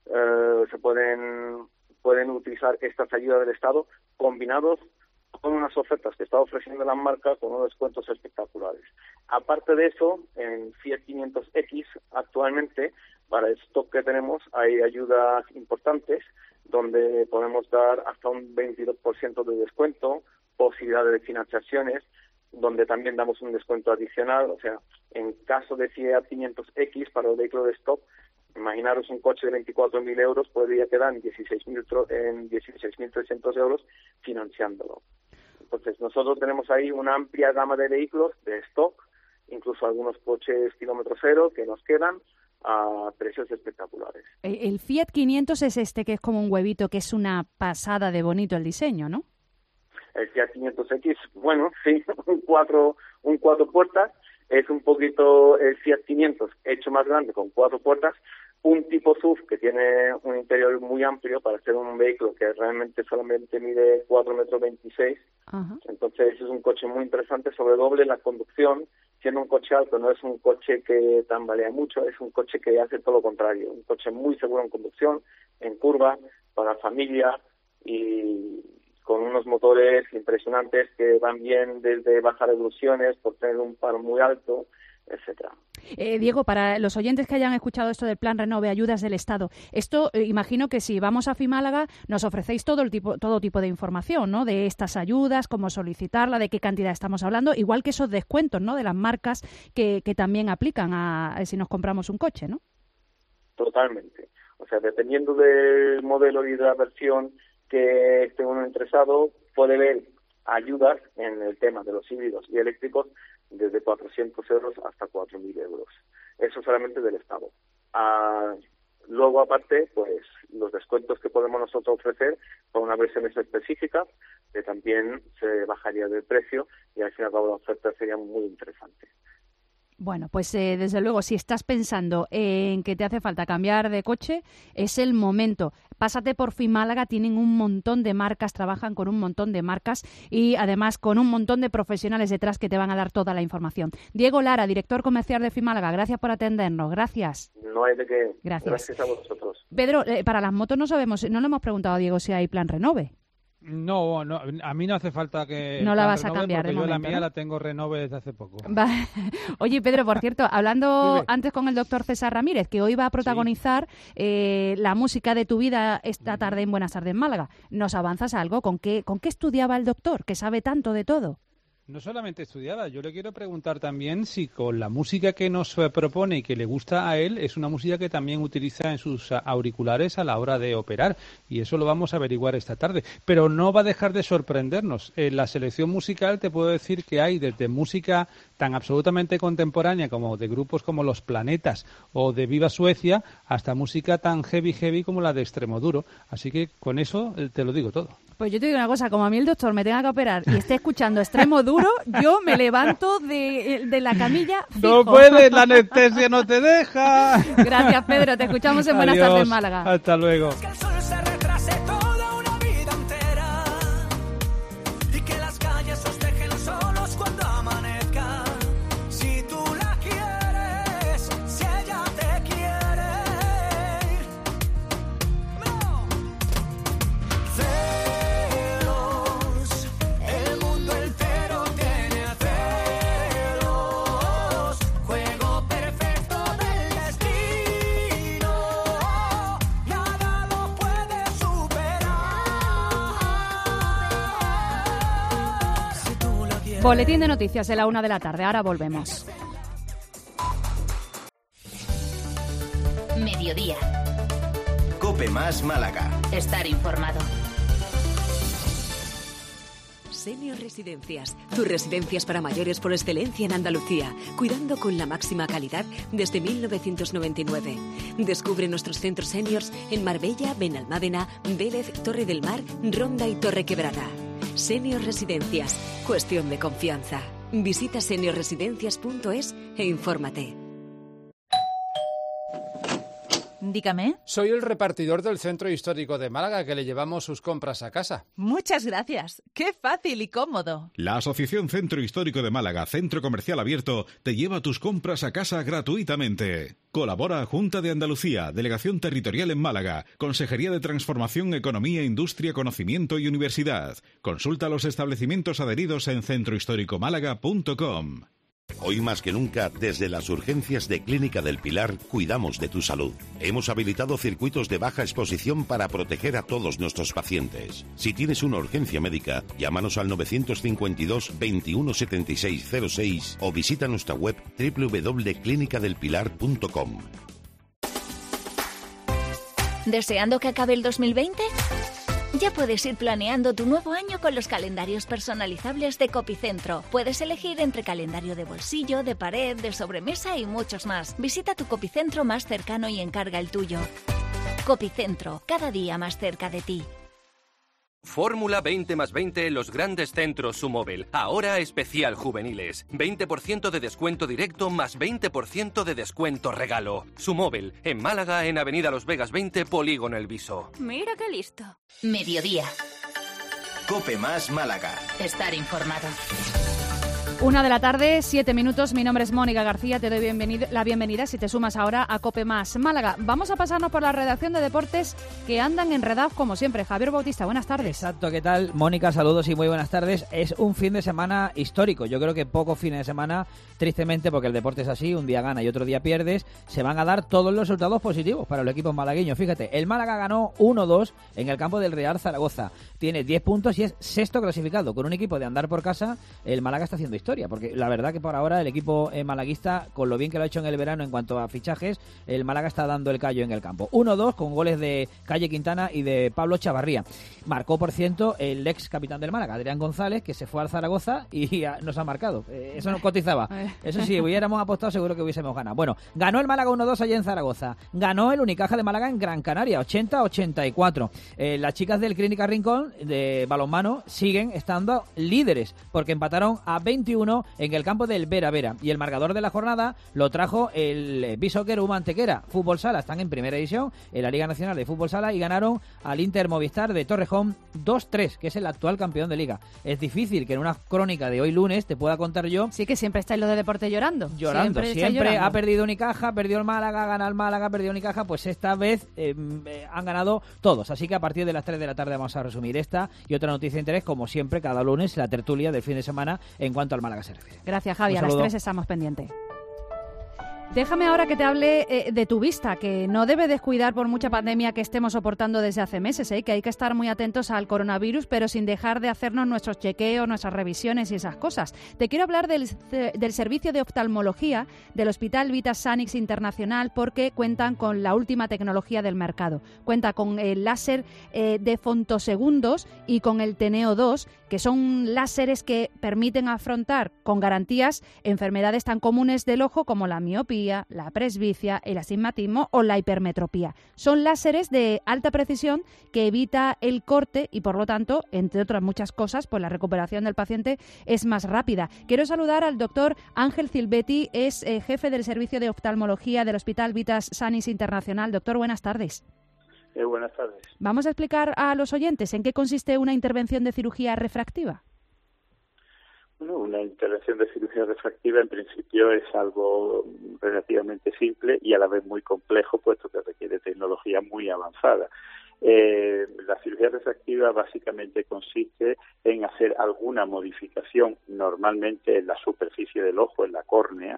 uh, se pueden pueden utilizar estas ayudas del Estado combinados con unas ofertas que está ofreciendo la marca con unos descuentos espectaculares. Aparte de eso, en Fiat quinientos X actualmente, para el stock que tenemos, hay ayudas importantes donde podemos dar hasta un veintidós por ciento de descuento, posibilidades de financiaciones, donde también damos un descuento adicional. O sea, en caso de Fiat quinientos X para el vehículo de stock, imaginaros un coche de veinticuatro mil euros, podría quedar en dieciséis mil en dieciséis mil trescientos euros financiándolo. Entonces, nosotros tenemos ahí una amplia gama de vehículos de stock, incluso algunos coches kilómetro cero que nos quedan a precios espectaculares.
El Fiat quinientos es este que es como un huevito, que es una pasada de bonito el diseño, ¿no?
El Fiat quinientos X, bueno, sí, un cuatro, un cuatro puertas, es un poquito el Fiat quinientos hecho más grande con cuatro puertas, un tipo S U V que tiene un interior muy amplio para ser un vehículo que realmente solamente mide cuatro metros veintiséis. Uh-huh. Entonces es un coche muy interesante, sobre doble la conducción, siendo un coche alto, no es un coche que tambalea mucho, es un coche que hace todo lo contrario, un coche muy seguro en conducción, en curva, para familia y con unos motores impresionantes que van bien desde bajar revoluciones por tener un paro muy alto, etcétera.
Eh, Diego, para los oyentes que hayan escuchado esto del Plan Renove, ayudas del Estado, esto eh, imagino que si vamos a Fimálaga nos ofrecéis todo el tipo, todo tipo de información, ¿no? De estas ayudas, cómo solicitarla, de qué cantidad estamos hablando, igual que esos descuentos, ¿no? De las marcas que, que también aplican a, a si nos compramos un coche, ¿no?
Totalmente. O sea, dependiendo del modelo y de la versión que esté uno interesado, puede ver ayudas en el tema de los híbridos y eléctricos desde cuatrocientos euros hasta cuatro mil euros. Eso solamente del Estado. Ah, luego, aparte, pues los descuentos que podemos nosotros ofrecer con una versión específica, que también se bajaría del precio y al fin y al cabo la oferta sería muy interesante.
Bueno, pues eh, desde luego, si estás pensando en que te hace falta cambiar de coche, es el momento. Pásate por Fimálaga, tienen un montón de marcas, trabajan con un montón de marcas y además con un montón de profesionales detrás que te van a dar toda la información. Diego Lara, director comercial de Fimálaga, gracias por atendernos, gracias.
No hay de qué.
Gracias.
Gracias a vosotros.
Pedro, eh, para las motos no sabemos, no le hemos preguntado a Diego si hay plan Renove.
No, no, a mí no hace falta que...
No la vas a cambiar de
yo
momento,
la mía
¿no?
la tengo Renove desde hace poco.
Va. Oye, Pedro, por cierto, hablando antes con el doctor César Ramírez, que hoy va a protagonizar sí. eh, la música de tu vida esta tarde en Buenas Tardes Málaga. ¿Nos avanzas algo? ¿Con qué, con qué estudiaba el doctor, que sabe tanto de todo?
No solamente estudiaba, yo le quiero preguntar también si con la música que nos propone y que le gusta a él es una música que también utiliza en sus auriculares a la hora de operar, y eso lo vamos a averiguar esta tarde. Pero no va a dejar de sorprendernos. En la selección musical te puedo decir que hay desde música tan absolutamente contemporánea como de grupos como Los Planetas o de Viva Suecia hasta música tan heavy heavy como la de Extremoduro. Así que con eso te lo digo todo.
Pues yo te digo una cosa, como a mí el doctor me tenga que operar y esté escuchando Extremoduro, yo me levanto de, de la camilla fijo.
No puedes, la anestesia no te deja.
Gracias, Pedro, te escuchamos en Buenas
Adiós.
Tardes Málaga.
Hasta luego.
Boletín de noticias de la una de la tarde. Ahora volvemos.
Mediodía.
COPE más Málaga.
Estar informado.
Senior Residencias, tus residencias para mayores por excelencia en Andalucía, cuidando con la máxima calidad desde mil novecientos noventa y nueve. Descubre nuestros centros seniors en Marbella, Benalmádena, Vélez, Torre del Mar, Ronda y Torre Quebrada. Senior Residencias, cuestión de confianza. Visita senior residencias punto es e infórmate.
Dígame.
Soy el repartidor del Centro Histórico de Málaga, que le llevamos sus compras a casa.
Muchas gracias. ¡Qué fácil y cómodo!
La Asociación Centro Histórico de Málaga, Centro Comercial Abierto, te lleva tus compras a casa gratuitamente. Colabora Junta de Andalucía, Delegación Territorial en Málaga, Consejería de Transformación, Economía, Industria, Conocimiento y Universidad. Consulta los establecimientos adheridos en centro histórico málaga punto com.
Hoy más que nunca, desde las urgencias de Clínica del Pilar, cuidamos de tu salud. Hemos habilitado circuitos de baja exposición para proteger a todos nuestros pacientes. Si tienes una urgencia médica, llámanos al nueve cinco dos, veintiuno setenta y seis cero seis o visita nuestra web doble u doble u doble punto clínica del pilar punto com.
¿Deseando que acabe el dos mil veinte? Ya puedes ir planeando tu nuevo año con los calendarios personalizables de Copicentro. Puedes elegir entre calendario de bolsillo, de pared, de sobremesa y muchos más. Visita tu Copicentro más cercano y encarga el tuyo. Copicentro, cada día más cerca de ti.
Fórmula veinte más veinte en los grandes centros Sumóvil. Ahora especial juveniles. veinte por ciento de descuento directo más veinte por ciento de descuento regalo. Sumóvil, en Málaga, en Avenida Los Vegas veinte, Polígono El Viso.
Mira qué listo.
Mediodía.
COPE más Málaga.
Estar informado.
Una de la tarde, siete minutos. Mi nombre es Mónica García. Te doy bienvenido, la bienvenida si te sumas ahora a COPE más Málaga. Vamos a pasarnos por la redacción de deportes que andan enredados como siempre. Javier Bautista, buenas tardes.
Exacto, ¿qué tal? Mónica, saludos y muy buenas tardes. Es un fin de semana histórico. Yo creo que pocos fines de semana, tristemente, porque el deporte es así, un día gana y otro día pierdes, se van a dar todos los resultados positivos para los equipos malagueños. Fíjate, el Málaga ganó uno dos en el campo del Real Zaragoza. Tiene diez puntos y es sexto clasificado. Con un equipo de andar por casa, el Málaga está haciendo historia, porque la verdad que por ahora el equipo eh, malaguista, con lo bien que lo ha hecho en el verano en cuanto a fichajes, el Málaga está dando el callo en el campo. uno dos con goles de Calle Quintana y de Pablo Chavarría. Marcó, por cierto, el ex capitán del Málaga, Adrián González, que se fue al Zaragoza y a, nos ha marcado. Eh, eso nos cotizaba. Eso sí, hubiéramos apostado, seguro que hubiésemos ganado. Bueno, ganó el Málaga uno dos allá en Zaragoza. Ganó el Unicaja de Málaga en Gran Canaria, ochenta a ochenta y cuatro. Eh, las chicas del Clínica Rincón de balonmano siguen estando líderes, porque empataron a veintiuno en el campo del Vera Vera. Y el marcador de la jornada lo trajo el B-Soccer Humantequera. Fútbol Sala están en primera división en la Liga Nacional de Fútbol Sala y ganaron al Inter Movistar de Torrejón dos tres, que es el actual campeón de Liga. Es difícil que en una crónica de hoy lunes te pueda contar yo...
Sí, que siempre estáis los de deporte llorando.
Llorando, siempre, siempre llorando. Ha perdido Unicaja, perdió el Málaga, gana el Málaga, perdió Unicaja, pues esta vez eh, eh, han ganado todos. Así que a partir de las tres de la tarde vamos a resumir esta y otra noticia de interés, como siempre, cada lunes, la tertulia del fin de semana en cuanto al Málaga se refiere.
Gracias, Javi. A las tres estamos pendientes. Déjame ahora que te hable eh, de tu vista, que no debe descuidar por mucha pandemia que estemos soportando desde hace meses, ¿eh? Que hay que estar muy atentos al coronavirus, pero sin dejar de hacernos nuestros chequeos, nuestras revisiones y esas cosas. Te quiero hablar del, del servicio de oftalmología del Hospital Vitas Sanix Internacional, porque cuentan con la última tecnología del mercado. Cuenta con el láser eh, de fontosegundos y con el Teneo dos, que son láseres que permiten afrontar con garantías enfermedades tan comunes del ojo como la miopía, la presbicia, el astigmatismo o la hipermetropía. Son láseres de alta precisión que evita el corte y, por lo tanto, entre otras muchas cosas, pues la recuperación del paciente es más rápida. Quiero saludar al doctor Ángel Silvetti, es eh, jefe del servicio de oftalmología del Hospital Vitas Sanix Internacional. Doctor, buenas tardes.
Eh, buenas tardes.
Vamos a explicar a los oyentes en qué consiste una intervención de cirugía refractiva.
Bueno, una intervención de cirugía refractiva en principio es algo relativamente simple y a la vez muy complejo, puesto que requiere tecnología muy avanzada. Eh, la cirugía refractiva básicamente consiste en hacer alguna modificación, normalmente en la superficie del ojo, en la córnea, por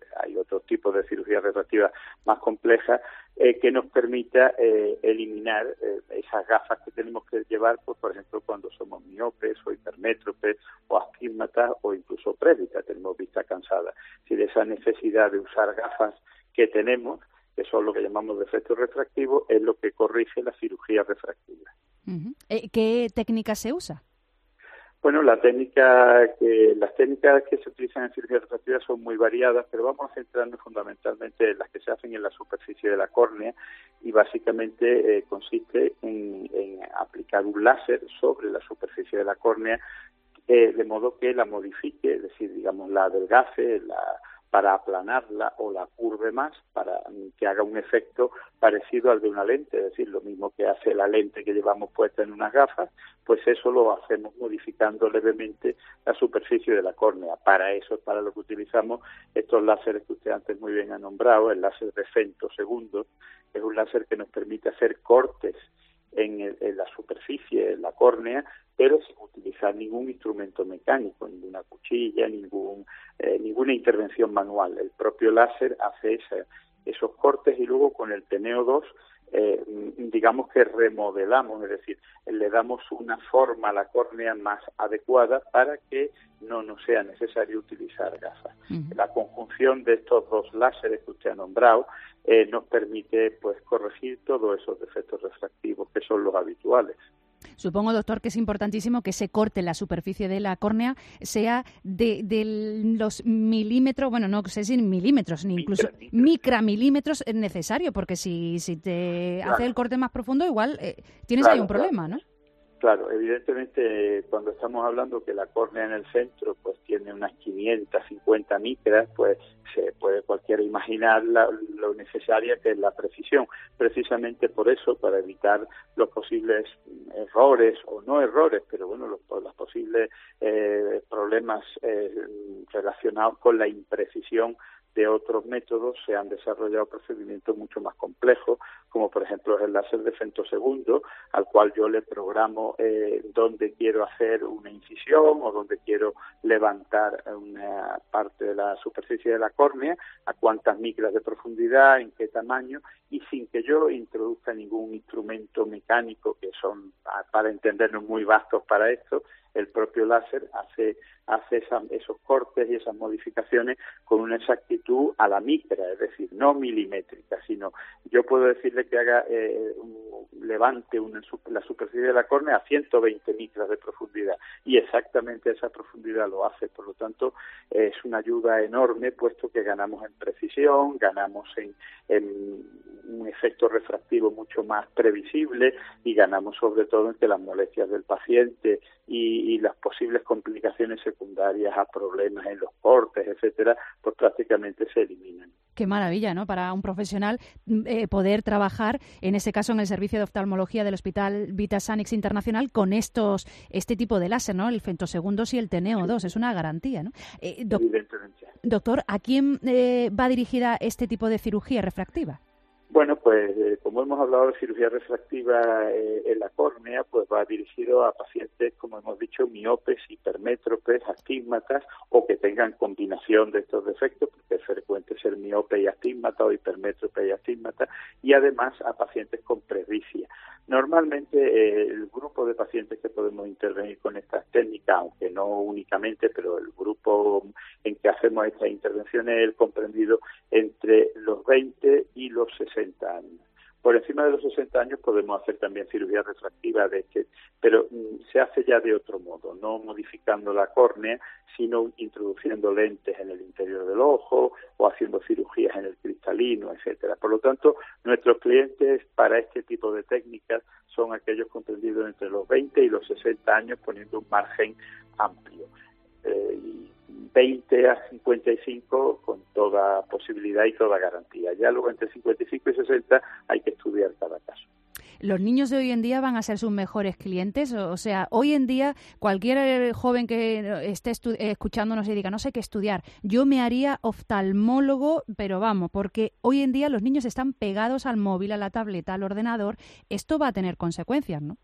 hay otros tipos de cirugía refractiva más complejas, eh, que nos permita eh, eliminar eh, esas gafas que tenemos que llevar, pues por ejemplo, cuando somos miopes o hipermétropes o astigmatas o incluso presbitas, tenemos vista cansada. Si de esa necesidad de usar gafas que tenemos, que son lo que llamamos defectos refractivos, es lo que corrige la cirugía refractiva.
Uh-huh. ¿Qué técnica se usa?
Bueno, la técnica que, las técnicas que se utilizan en cirugía refractiva son muy variadas, pero vamos a centrarnos fundamentalmente en las que se hacen en la superficie de la córnea y básicamente eh, consiste en, en aplicar un láser sobre la superficie de la córnea eh, de modo que la modifique, es decir, digamos, la adelgace, la para aplanarla o la curve más, para que haga un efecto parecido al de una lente, es decir, lo mismo que hace la lente que llevamos puesta en unas gafas, pues eso lo hacemos modificando levemente la superficie de la córnea. Para eso es para lo que utilizamos estos láseres que usted antes muy bien ha nombrado, el láser de femtosegundos, es un láser que nos permite hacer cortes en, el, en la superficie, en la córnea, pero sin utilizar ningún instrumento mecánico, ninguna cuchilla, ningún eh, ninguna intervención manual. El propio láser hace esa, esos cortes y luego con el T N O dos, eh, digamos que remodelamos, es decir, le damos una forma a la córnea más adecuada para que no nos sea necesario utilizar gafas. Uh-huh. La conjunción de estos dos láseres que usted ha nombrado eh, nos permite pues corregir todos esos defectos refractivos que son los habituales.
Supongo, doctor, que es importantísimo que ese corte en la superficie de la córnea sea de, de los milímetros, bueno, no sé si milímetros, ni incluso micramilímetros es necesario, porque si, si te claro. hace el corte más profundo, igual eh, tienes claro, ahí un problema, claro. ¿no?
Claro, evidentemente cuando estamos hablando que la córnea en el centro pues tiene unas quinientas cincuenta micras, pues se puede cualquiera imaginar la, lo necesaria que es la precisión. Precisamente por eso, para evitar los posibles errores o no errores, pero bueno, los, los posibles eh, problemas eh, relacionados con la imprecisión de otros métodos, se han desarrollado procedimientos mucho más complejos, como por ejemplo el láser de femtosegundos, al cual yo le programo eh, dónde quiero hacer una incisión o dónde quiero levantar una parte de la superficie de la córnea, a cuántas micras de profundidad, en qué tamaño, y sin que yo introduzca ningún instrumento mecánico, que son, para entendernos, muy vastos para esto. El propio láser hace hace esa, esos cortes y esas modificaciones con una exactitud a la micra, es decir, no milimétrica, sino yo puedo decirle que haga eh, un, levante una, la superficie de la córnea a ciento veinte micras de profundidad y exactamente esa profundidad lo hace. Por lo tanto, eh, es una ayuda enorme, puesto que ganamos en precisión, ganamos en, en un efecto refractivo mucho más previsible y ganamos sobre todo en que las molestias del paciente y, y las posibles complicaciones secundarias a problemas en los cortes, etcétera, pues prácticamente se eliminan.
Qué maravilla, ¿no? Para un profesional eh, poder trabajar, en ese caso en el servicio de oftalmología del Hospital Vitasanix Internacional, con estos este tipo de láser, ¿no? El femtosegundos y el T N O dos, es una garantía, ¿no? Eh, doc-
Evidentemente.
Doctor, ¿a quién eh, va dirigida este tipo de cirugía refractiva?
Bueno, pues eh, como hemos hablado de cirugía refractiva eh, en la córnea, pues va dirigido a pacientes, como hemos dicho, miopes, hipermétropes, astigmatas o que tengan combinación de estos defectos, porque es frecuente ser miope y astigmata o hipermétrope y astigmata, y además a pacientes con presbicia. Normalmente eh, el grupo de pacientes que podemos intervenir con estas técnicas, aunque no únicamente, pero el grupo en que hacemos estas intervenciones es el comprendido entre los veinte y los sesenta años. Por encima de los sesenta años podemos hacer también cirugía refractiva, de este, pero mm, se hace ya de otro modo, no modificando la córnea, sino introduciendo lentes en el interior del ojo o haciendo cirugías en el cristalino, etcétera. Por lo tanto, nuestros clientes para este tipo de técnicas son aquellos comprendidos entre los veinte y los sesenta años, poniendo un margen amplio. Eh, y veinte a cincuenta y cinco con toda posibilidad y toda garantía. Ya luego entre cincuenta y cinco y sesenta hay que estudiar cada caso.
¿Los niños de hoy en día van a ser sus mejores clientes? O sea, hoy en día cualquier joven que esté estu- escuchándonos y diga no sé qué estudiar, yo me haría oftalmólogo, pero vamos, porque hoy en día los niños están pegados al móvil, a la tableta, al ordenador. Esto va a tener consecuencias, ¿no?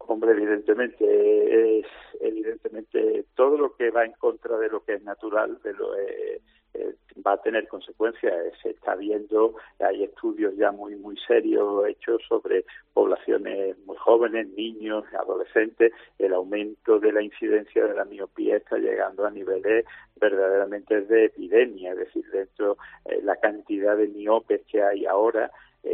Hombre, evidentemente, es evidentemente todo lo que va en contra de lo que es natural, de lo eh, eh, va a tener consecuencias. Se está viendo, hay estudios ya muy muy serios hechos sobre poblaciones muy jóvenes, niños, adolescentes. El aumento de la incidencia de la miopía está llegando a niveles verdaderamente de epidemia, es decir, dentro eh, la cantidad de miopes que hay ahora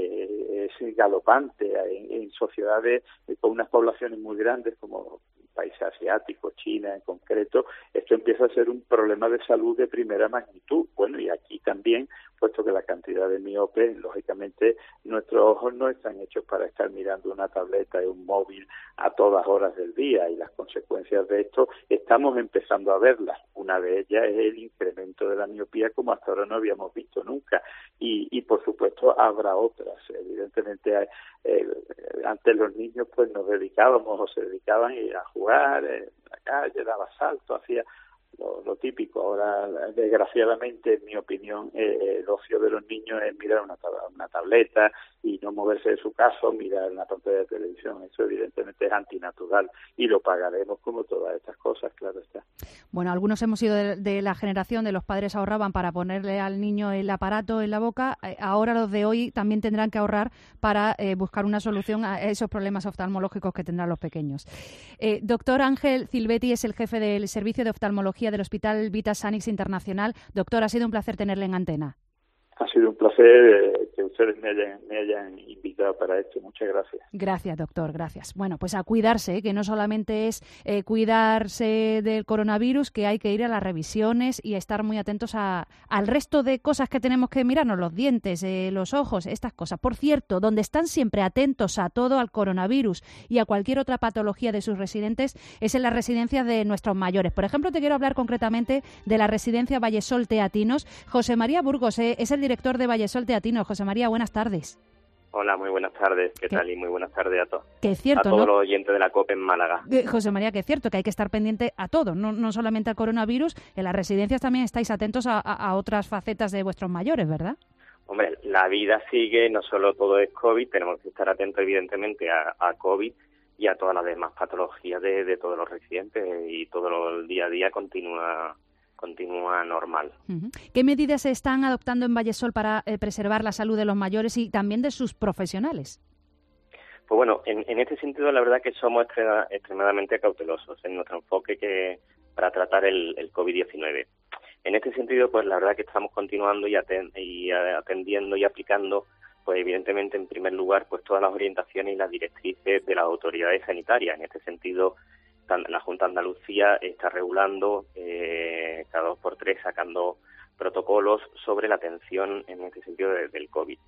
Eh, es galopante en, en sociedades eh, con unas poblaciones muy grandes como países asiáticos, China en concreto. Esto empieza a ser un problema de salud de primera magnitud. Bueno, y aquí también, puesto que la cantidad de miopes, lógicamente nuestros ojos no están hechos para estar mirando una tableta y un móvil a todas horas del día, y las consecuencias de esto estamos empezando a verlas. Una de ellas es el incremento de la miopía como hasta ahora no habíamos visto nunca, y, y por supuesto habrá otras. Evidentemente eh, antes los niños pues nos dedicábamos o se dedicaban a jugar en la calle, daba saltos, hacía lo, lo típico. Ahora, desgraciadamente, en mi opinión, eh, el ocio de los niños es mirar una, tab- una tableta y no moverse de su casa, mirar una pantalla de televisión. Eso evidentemente es antinatural y lo pagaremos como todas estas cosas, claro está.
Bueno, algunos hemos sido de, de la generación de los padres ahorraban para ponerle al niño el aparato en la boca. Eh, ahora los de hoy también tendrán que ahorrar para eh, buscar una solución a esos problemas oftalmológicos que tendrán los pequeños. Eh, doctor Ángel Zilbetti es el jefe del Servicio de Oftalmología del Hospital Vita Sanix Internacional. Doctor, ha sido un placer tenerle en antena.
Ha sido un placer eh, que ustedes me hayan, me hayan invitado para esto. Muchas gracias.
Gracias, doctor, gracias. Bueno, pues a cuidarse, que no solamente es eh, cuidarse del coronavirus, que hay que ir a las revisiones y a estar muy atentos a, al resto de cosas que tenemos que mirarnos, los dientes, eh, los ojos, estas cosas. Por cierto, donde están siempre atentos a todo, al coronavirus y a cualquier otra patología de sus residentes, es en las residencias de nuestros mayores. Por ejemplo, te quiero hablar concretamente de la residencia Vallesol Teatinos. José María Burgos eh, es el director de Vallesol Teatinos. José María, buenas tardes.
Hola, muy buenas tardes. ¿Qué, ¿Qué? tal? Y muy buenas tardes a todos.
Que es cierto,
a todos
¿no?
los oyentes de la COPE en Málaga.
Eh, José María, que es cierto que hay que estar pendiente a todo, no, no solamente al coronavirus. En las residencias también estáis atentos a, a, a otras facetas de vuestros mayores, ¿verdad?
Hombre, la vida sigue, no solo todo es COVID, tenemos que estar atentos evidentemente a, a COVID y a todas las demás patologías de, de todos los residentes, y todo el día a día continúa continúa normal.
Uh-huh. ¿Qué medidas se están adoptando en Vallesol para eh, preservar la salud de los mayores y también de sus profesionales?
Pues bueno, en, en este sentido la verdad que somos extrema, extremadamente cautelosos en nuestro enfoque que para tratar el, el COVID diecinueve. En este sentido, pues la verdad que estamos continuando y, aten, y atendiendo y aplicando, pues evidentemente en primer lugar, pues todas las orientaciones y las directrices de las autoridades sanitarias. En este sentido, la Junta de Andalucía está regulando eh, cada dos por tres, sacando protocolos sobre la atención en este sentido de, del COVID.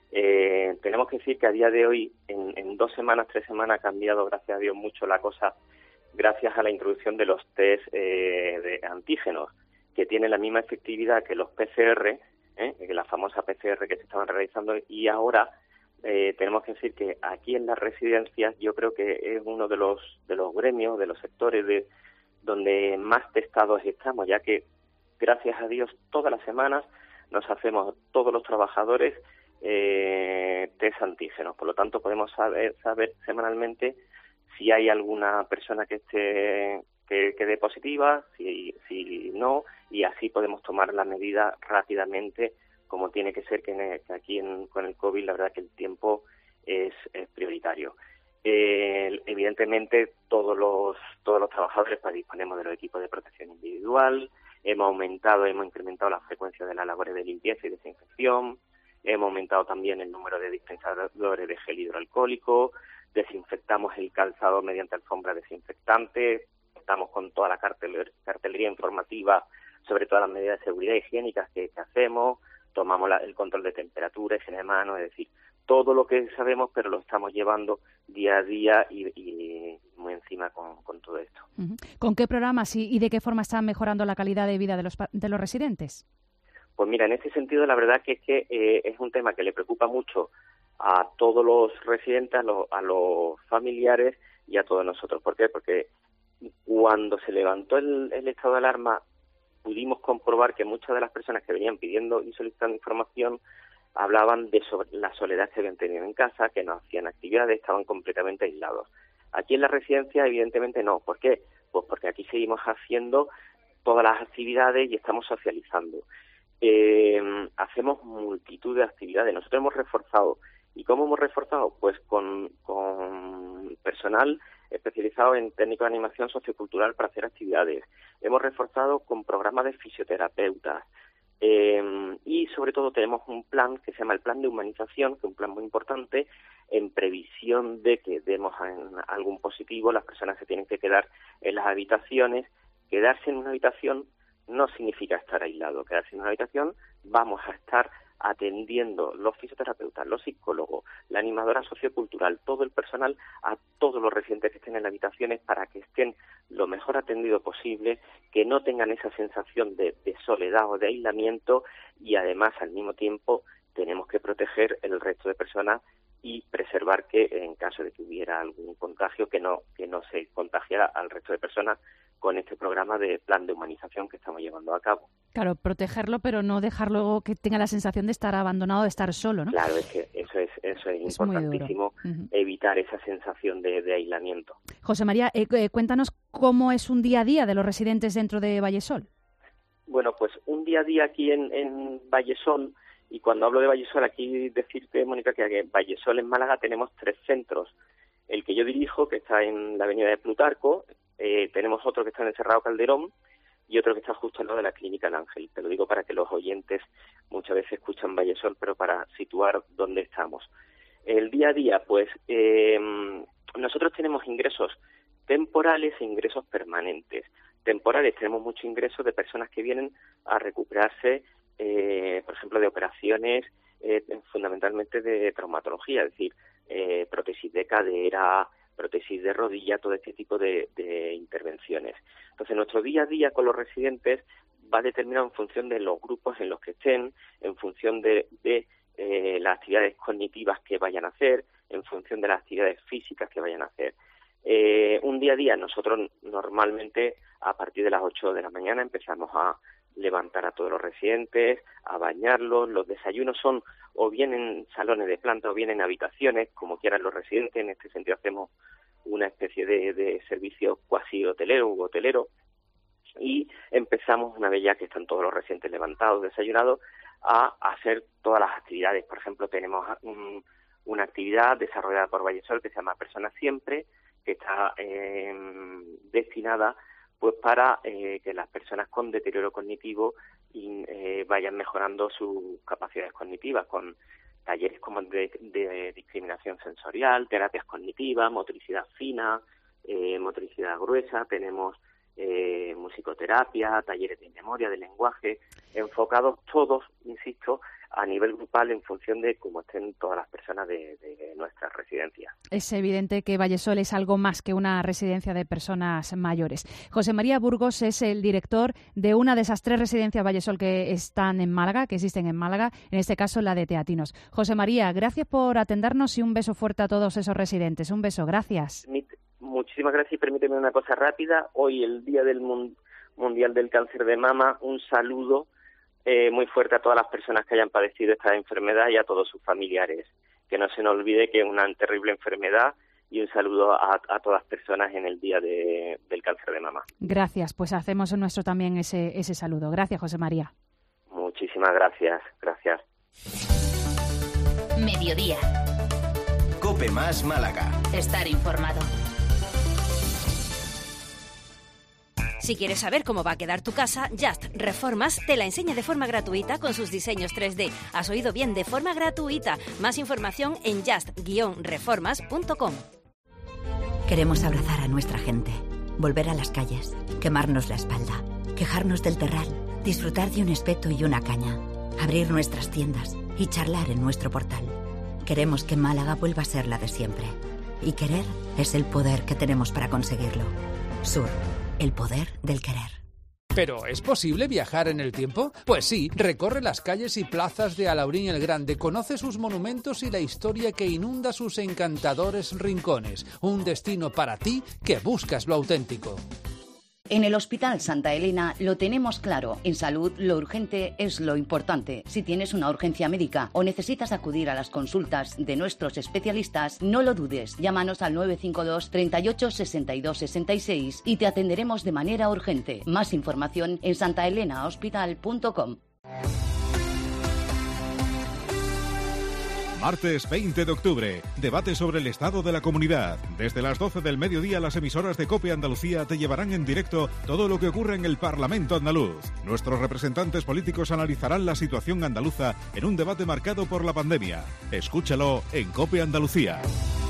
Eh, tenemos que decir que a día de hoy, en, en dos semanas, tres semanas, ha cambiado, gracias a Dios, mucho la cosa, gracias a la introducción de los test eh, de antígenos, que tienen la misma efectividad que los P C R, eh, que la famosa P C R que se estaban realizando, y ahora Eh, tenemos que decir que aquí en las residencias yo creo que es uno de los de los gremios, de los sectores de donde más testados estamos, ya que gracias a Dios todas las semanas nos hacemos todos los trabajadores eh, test antígenos. Por lo tanto podemos saber, saber semanalmente si hay alguna persona que esté que quede positiva, si, si no, y así podemos tomar la medida rápidamente, como tiene que ser, que, en el, que aquí en, con el COVID la verdad que el tiempo es, es prioritario. Eh, evidentemente todos los todos los trabajadores pues, disponemos de los equipos de protección individual, hemos aumentado, hemos incrementado la frecuencia de las labores de limpieza y desinfección, hemos aumentado también el número de dispensadores de gel hidroalcohólico, desinfectamos el calzado mediante alfombra desinfectante, estamos con toda la cartel, cartelería informativa sobre todas las medidas de seguridad higiénicas que, que hacemos, tomamos la, el control de temperatura, higiene de manos, es decir, todo lo que sabemos, pero lo estamos llevando día a día y, y muy encima con, con todo esto.
Uh-huh. ¿Con qué programas y, y de qué forma están mejorando la calidad de vida de los, de los residentes?
Pues mira, en este sentido la verdad que es que eh, es un tema que le preocupa mucho a todos los residentes, a, lo, a los familiares y a todos nosotros. ¿Por qué? Porque cuando se levantó el, el estado de alarma, pudimos comprobar que muchas de las personas que venían pidiendo y solicitando información hablaban de sobre la soledad que habían tenido en casa, que no hacían actividades, estaban completamente aislados. Aquí en la residencia, evidentemente, no. ¿Por qué? Pues porque aquí seguimos haciendo todas las actividades y estamos socializando. Eh, hacemos multitud de actividades. Nosotros hemos reforzado. ¿Y cómo hemos reforzado? Pues con, con personal especializado en técnicas de animación sociocultural para hacer actividades. Hemos reforzado con programas de fisioterapeutas. Eh, y sobre todo tenemos un plan que se llama el plan de humanización, que es un plan muy importante, en previsión de que demos en algún positivo, las personas se tienen que quedar en las habitaciones. Quedarse en una habitación no significa estar aislado. Quedarse en una habitación, vamos a estar atendiendo los fisioterapeutas, los psicólogos, la animadora sociocultural, todo el personal, a todos los residentes que estén en las habitaciones para que estén lo mejor atendido posible, que no tengan esa sensación de, de soledad o de aislamiento, y además al mismo tiempo tenemos que proteger el resto de personas y preservar que en caso de que hubiera algún contagio que no que no se contagiara al resto de personas con este programa de plan de humanización que estamos llevando a cabo.
Claro, protegerlo, pero no dejarlo que tenga la sensación de estar abandonado, de estar solo, ¿no?
Claro, es que eso es eso es, es importantísimo, uh-huh. evitar esa sensación de, de aislamiento.
José María, eh, eh, cuéntanos cómo es un día a día de los residentes dentro de Vallesol.
Bueno, pues un día a día aquí en, en Vallesol. Y cuando hablo de Vallesol, aquí decirte, Mónica, que en Vallesol, en Málaga, tenemos tres centros. El que yo dirijo, que está en la avenida de Plutarco, eh, tenemos otro que está en el Cerrado Calderón y otro que está justo al lado de la Clínica El Ángel. Te lo digo para que los oyentes muchas veces escuchan Vallesol, pero para situar dónde estamos. El día a día, pues, eh, nosotros tenemos ingresos temporales e ingresos permanentes. Temporales, tenemos mucho ingreso de personas que vienen a recuperarse, Eh, por ejemplo, de operaciones eh, fundamentalmente de traumatología, es decir, eh, prótesis de cadera, prótesis de rodilla, todo este tipo de, de intervenciones. Entonces, nuestro día a día con los residentes va determinado en función de los grupos en los que estén, en función de, de eh, las actividades cognitivas que vayan a hacer, en función de las actividades físicas que vayan a hacer. Eh, un día a día, nosotros normalmente a partir de las ocho de la mañana empezamos a levantar a todos los residentes, a bañarlos. Los desayunos son o bien en salones de planta o bien en habitaciones, como quieran los residentes. En este sentido hacemos una especie de, de servicio cuasi hotelero u hotelero, y empezamos, una vez ya que están todos los residentes levantados, desayunados, a hacer todas las actividades. Por ejemplo, tenemos un, una actividad desarrollada por Vallesol que se llama Personas Siempre, que está eh, destinada pues para eh, que las personas con deterioro cognitivo y, eh, vayan mejorando sus capacidades cognitivas, con talleres como de, de discriminación sensorial, terapias cognitivas, motricidad fina, eh, motricidad gruesa. Tenemos eh, musicoterapia, talleres de memoria, de lenguaje, enfocados todos, insisto, a nivel grupal en función de cómo estén todas las personas de, de nuestras residencias.
Es evidente que Vallesol es algo más que una residencia de personas mayores. José María Burgos es el director de una de esas tres residencias Vallesol que están en Málaga, que existen en Málaga, en este caso la de Teatinos. José María, gracias por atendernos y un beso fuerte a todos esos residentes. Un beso, gracias.
Muchísimas gracias, y permíteme una cosa rápida. Hoy, el Día del Mundial del Cáncer de Mama, un saludo Eh, muy fuerte a todas las personas que hayan padecido esta enfermedad y a todos sus familiares. Que no se nos olvide que es una terrible enfermedad, y un saludo a, a todas las personas en el Día de, del Cáncer de Mama.
Gracias, pues hacemos nuestro también ese, ese saludo. Gracias, José María.
Muchísimas gracias, gracias.
Mediodía.
COPE más Málaga.
Estar informado.
Si quieres saber cómo va a quedar tu casa, Just Reformas te la enseña de forma gratuita con sus diseños tres D. Has oído bien, de forma gratuita. Más información en just guion reformas punto com.
Queremos abrazar a nuestra gente, volver a las calles, quemarnos la espalda, quejarnos del terral, disfrutar de un espeto y una caña, abrir nuestras tiendas y charlar en nuestro portal. Queremos que Málaga vuelva a ser la de siempre. Y querer es el poder que tenemos para conseguirlo. Sur. El poder del querer.
¿Pero es posible viajar en el tiempo? Pues sí, recorre las calles y plazas de Alaurín el Grande, conoce sus monumentos y la historia que inunda sus encantadores rincones. Un destino para ti que buscas lo auténtico.
En el Hospital Santa Elena lo tenemos claro. En salud, lo urgente es lo importante. Si tienes una urgencia médica o necesitas acudir a las consultas de nuestros especialistas, no lo dudes. Llámanos al nueve cinco dos, treinta y ocho, sesenta y dos, sesenta y seis y te atenderemos de manera urgente. Más información en santa elena hospital punto com.
Martes veinte de octubre, debate sobre el estado de la comunidad. Desde las doce del mediodía, las emisoras de COPE Andalucía te llevarán en directo todo lo que ocurre en el Parlamento andaluz. Nuestros representantes políticos analizarán la situación andaluza en un debate marcado por la pandemia. Escúchalo en COPE Andalucía.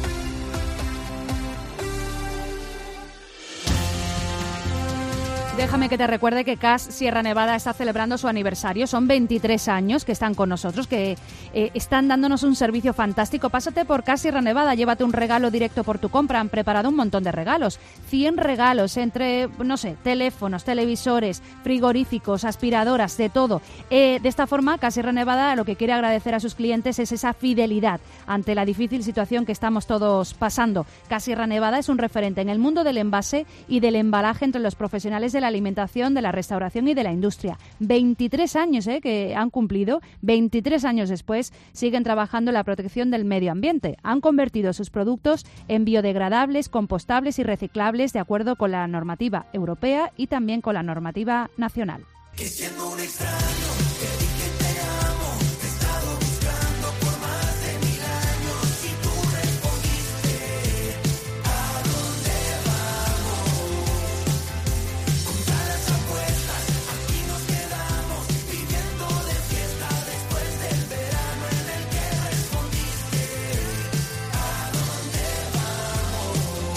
Déjame que te recuerde que C A S Sierra Nevada está celebrando su aniversario. Son veintitrés años que están con nosotros, que eh, están dándonos un servicio fantástico. Pásate por C A S Sierra Nevada, llévate un regalo directo por tu compra. Han preparado un montón de regalos. cien regalos entre, no sé, teléfonos, televisores, frigoríficos, aspiradoras, de todo. Eh, de esta forma, C A S Sierra Nevada lo que quiere agradecer a sus clientes es esa fidelidad ante la difícil situación que estamos todos pasando. C A S Sierra Nevada es un referente en el mundo del envase y del embalaje entre los profesionales de la alimentación, de la restauración y de la industria. veintitrés años eh, que han cumplido, veintitrés años después siguen trabajando en la protección del medio ambiente. Han convertido sus productos en biodegradables, compostables y reciclables de acuerdo con la normativa europea y también con la normativa nacional.
Que siendo un extraño, que di que te amo, te he estado buscando por más de mil años y tú respondiste, ¿a dónde vamos? Contra las apuestas, aquí nos quedamos, viviendo de fiesta después del verano en el que respondiste, ¿a dónde vamos?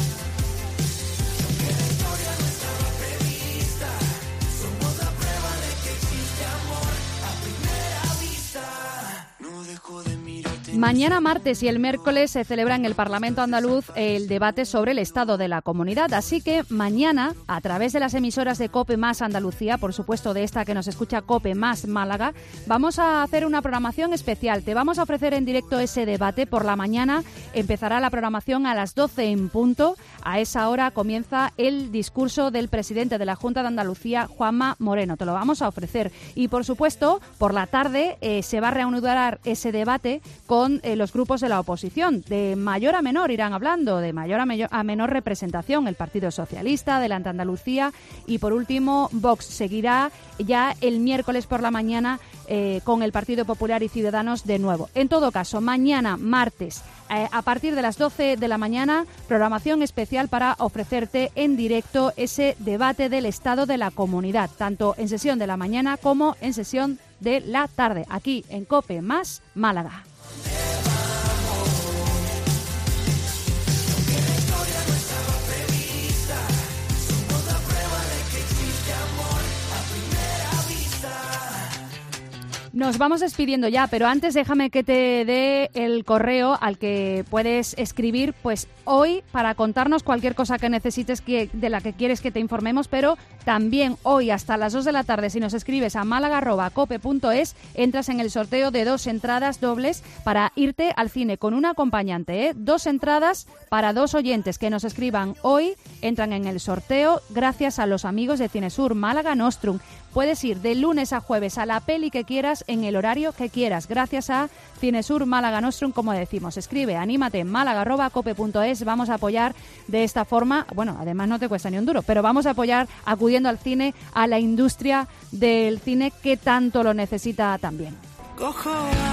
Aunque la historia no estaba prevista, somos la prueba de que existe amor a primera vista. No dejo de mirarte.
Mañana martes y el miércoles se celebra en el Parlamento andaluz el debate sobre el estado de la comunidad. Así que mañana, a través de las emisoras de COPE más Andalucía, por supuesto de esta que nos escucha COPE más Málaga, vamos a hacer una programación especial. Te vamos a ofrecer en directo ese debate. Por la mañana empezará la programación a las doce en punto. A esa hora comienza el discurso del presidente de la Junta de Andalucía, Juanma Moreno. Te lo vamos a ofrecer. Y por supuesto, por la tarde eh, se va a reanudar ese debate con eh, los grupos de la oposición. De mayor a menor irán hablando, de mayor a, mayor a menor representación. El Partido Socialista, Adelante Andalucía y por último Vox. Seguirá ya el miércoles por la mañana eh, con el Partido Popular y Ciudadanos de nuevo. En todo caso, mañana martes eh, a partir de las doce de la mañana, programación especial para ofrecerte en directo ese debate del estado de la comunidad, tanto en sesión de la mañana como en sesión de la tarde, aquí en COPE más Málaga. Nos vamos despidiendo ya, pero antes déjame que te dé el correo al que puedes escribir pues hoy para contarnos cualquier cosa que necesites que, de la que quieres que te informemos, pero también hoy hasta las dos de la tarde si nos escribes a málaga arroba cope punto es entras en el sorteo de dos entradas dobles para irte al cine con un acompañante, ¿eh? Dos entradas para dos oyentes que nos escriban hoy, entran en el sorteo gracias a los amigos de Cinesur Málaga Nostrum. Puedes ir de lunes a jueves a la peli que quieras en el horario que quieras, gracias a Cinesur Málaga Nostrum, como decimos. Escribe, anímate en málaga arroba cope punto es, vamos a apoyar de esta forma, bueno, además no te cuesta ni un duro, pero vamos a apoyar acudiendo al cine, a la industria del cine que tanto lo necesita también.
Cojo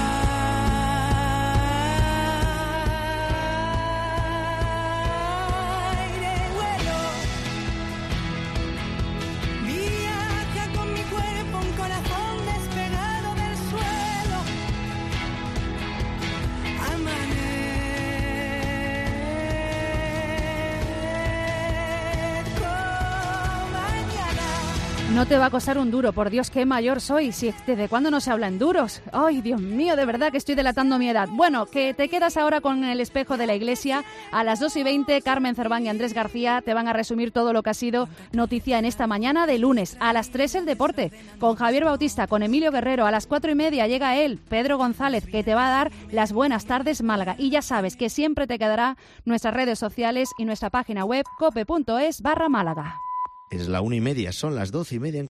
No te va a costar un duro, por Dios, qué mayor soy. Si ¿desde cuándo no se habla en duros? Ay, Dios mío, de verdad que estoy delatando mi edad. Bueno, que te quedas ahora con el espejo de la iglesia. A las dos y veinte, Carmen Cerván y Andrés García te van a resumir todo lo que ha sido noticia en esta mañana de lunes. A las tres, el deporte, con Javier Bautista, con Emilio Guerrero. A las cuatro y media llega él, Pedro González, que te va a dar las buenas tardes Málaga. Y ya sabes que siempre te quedará nuestras redes sociales y nuestra página web cope punto es barra Málaga.
Es la una y media, son las doce y media.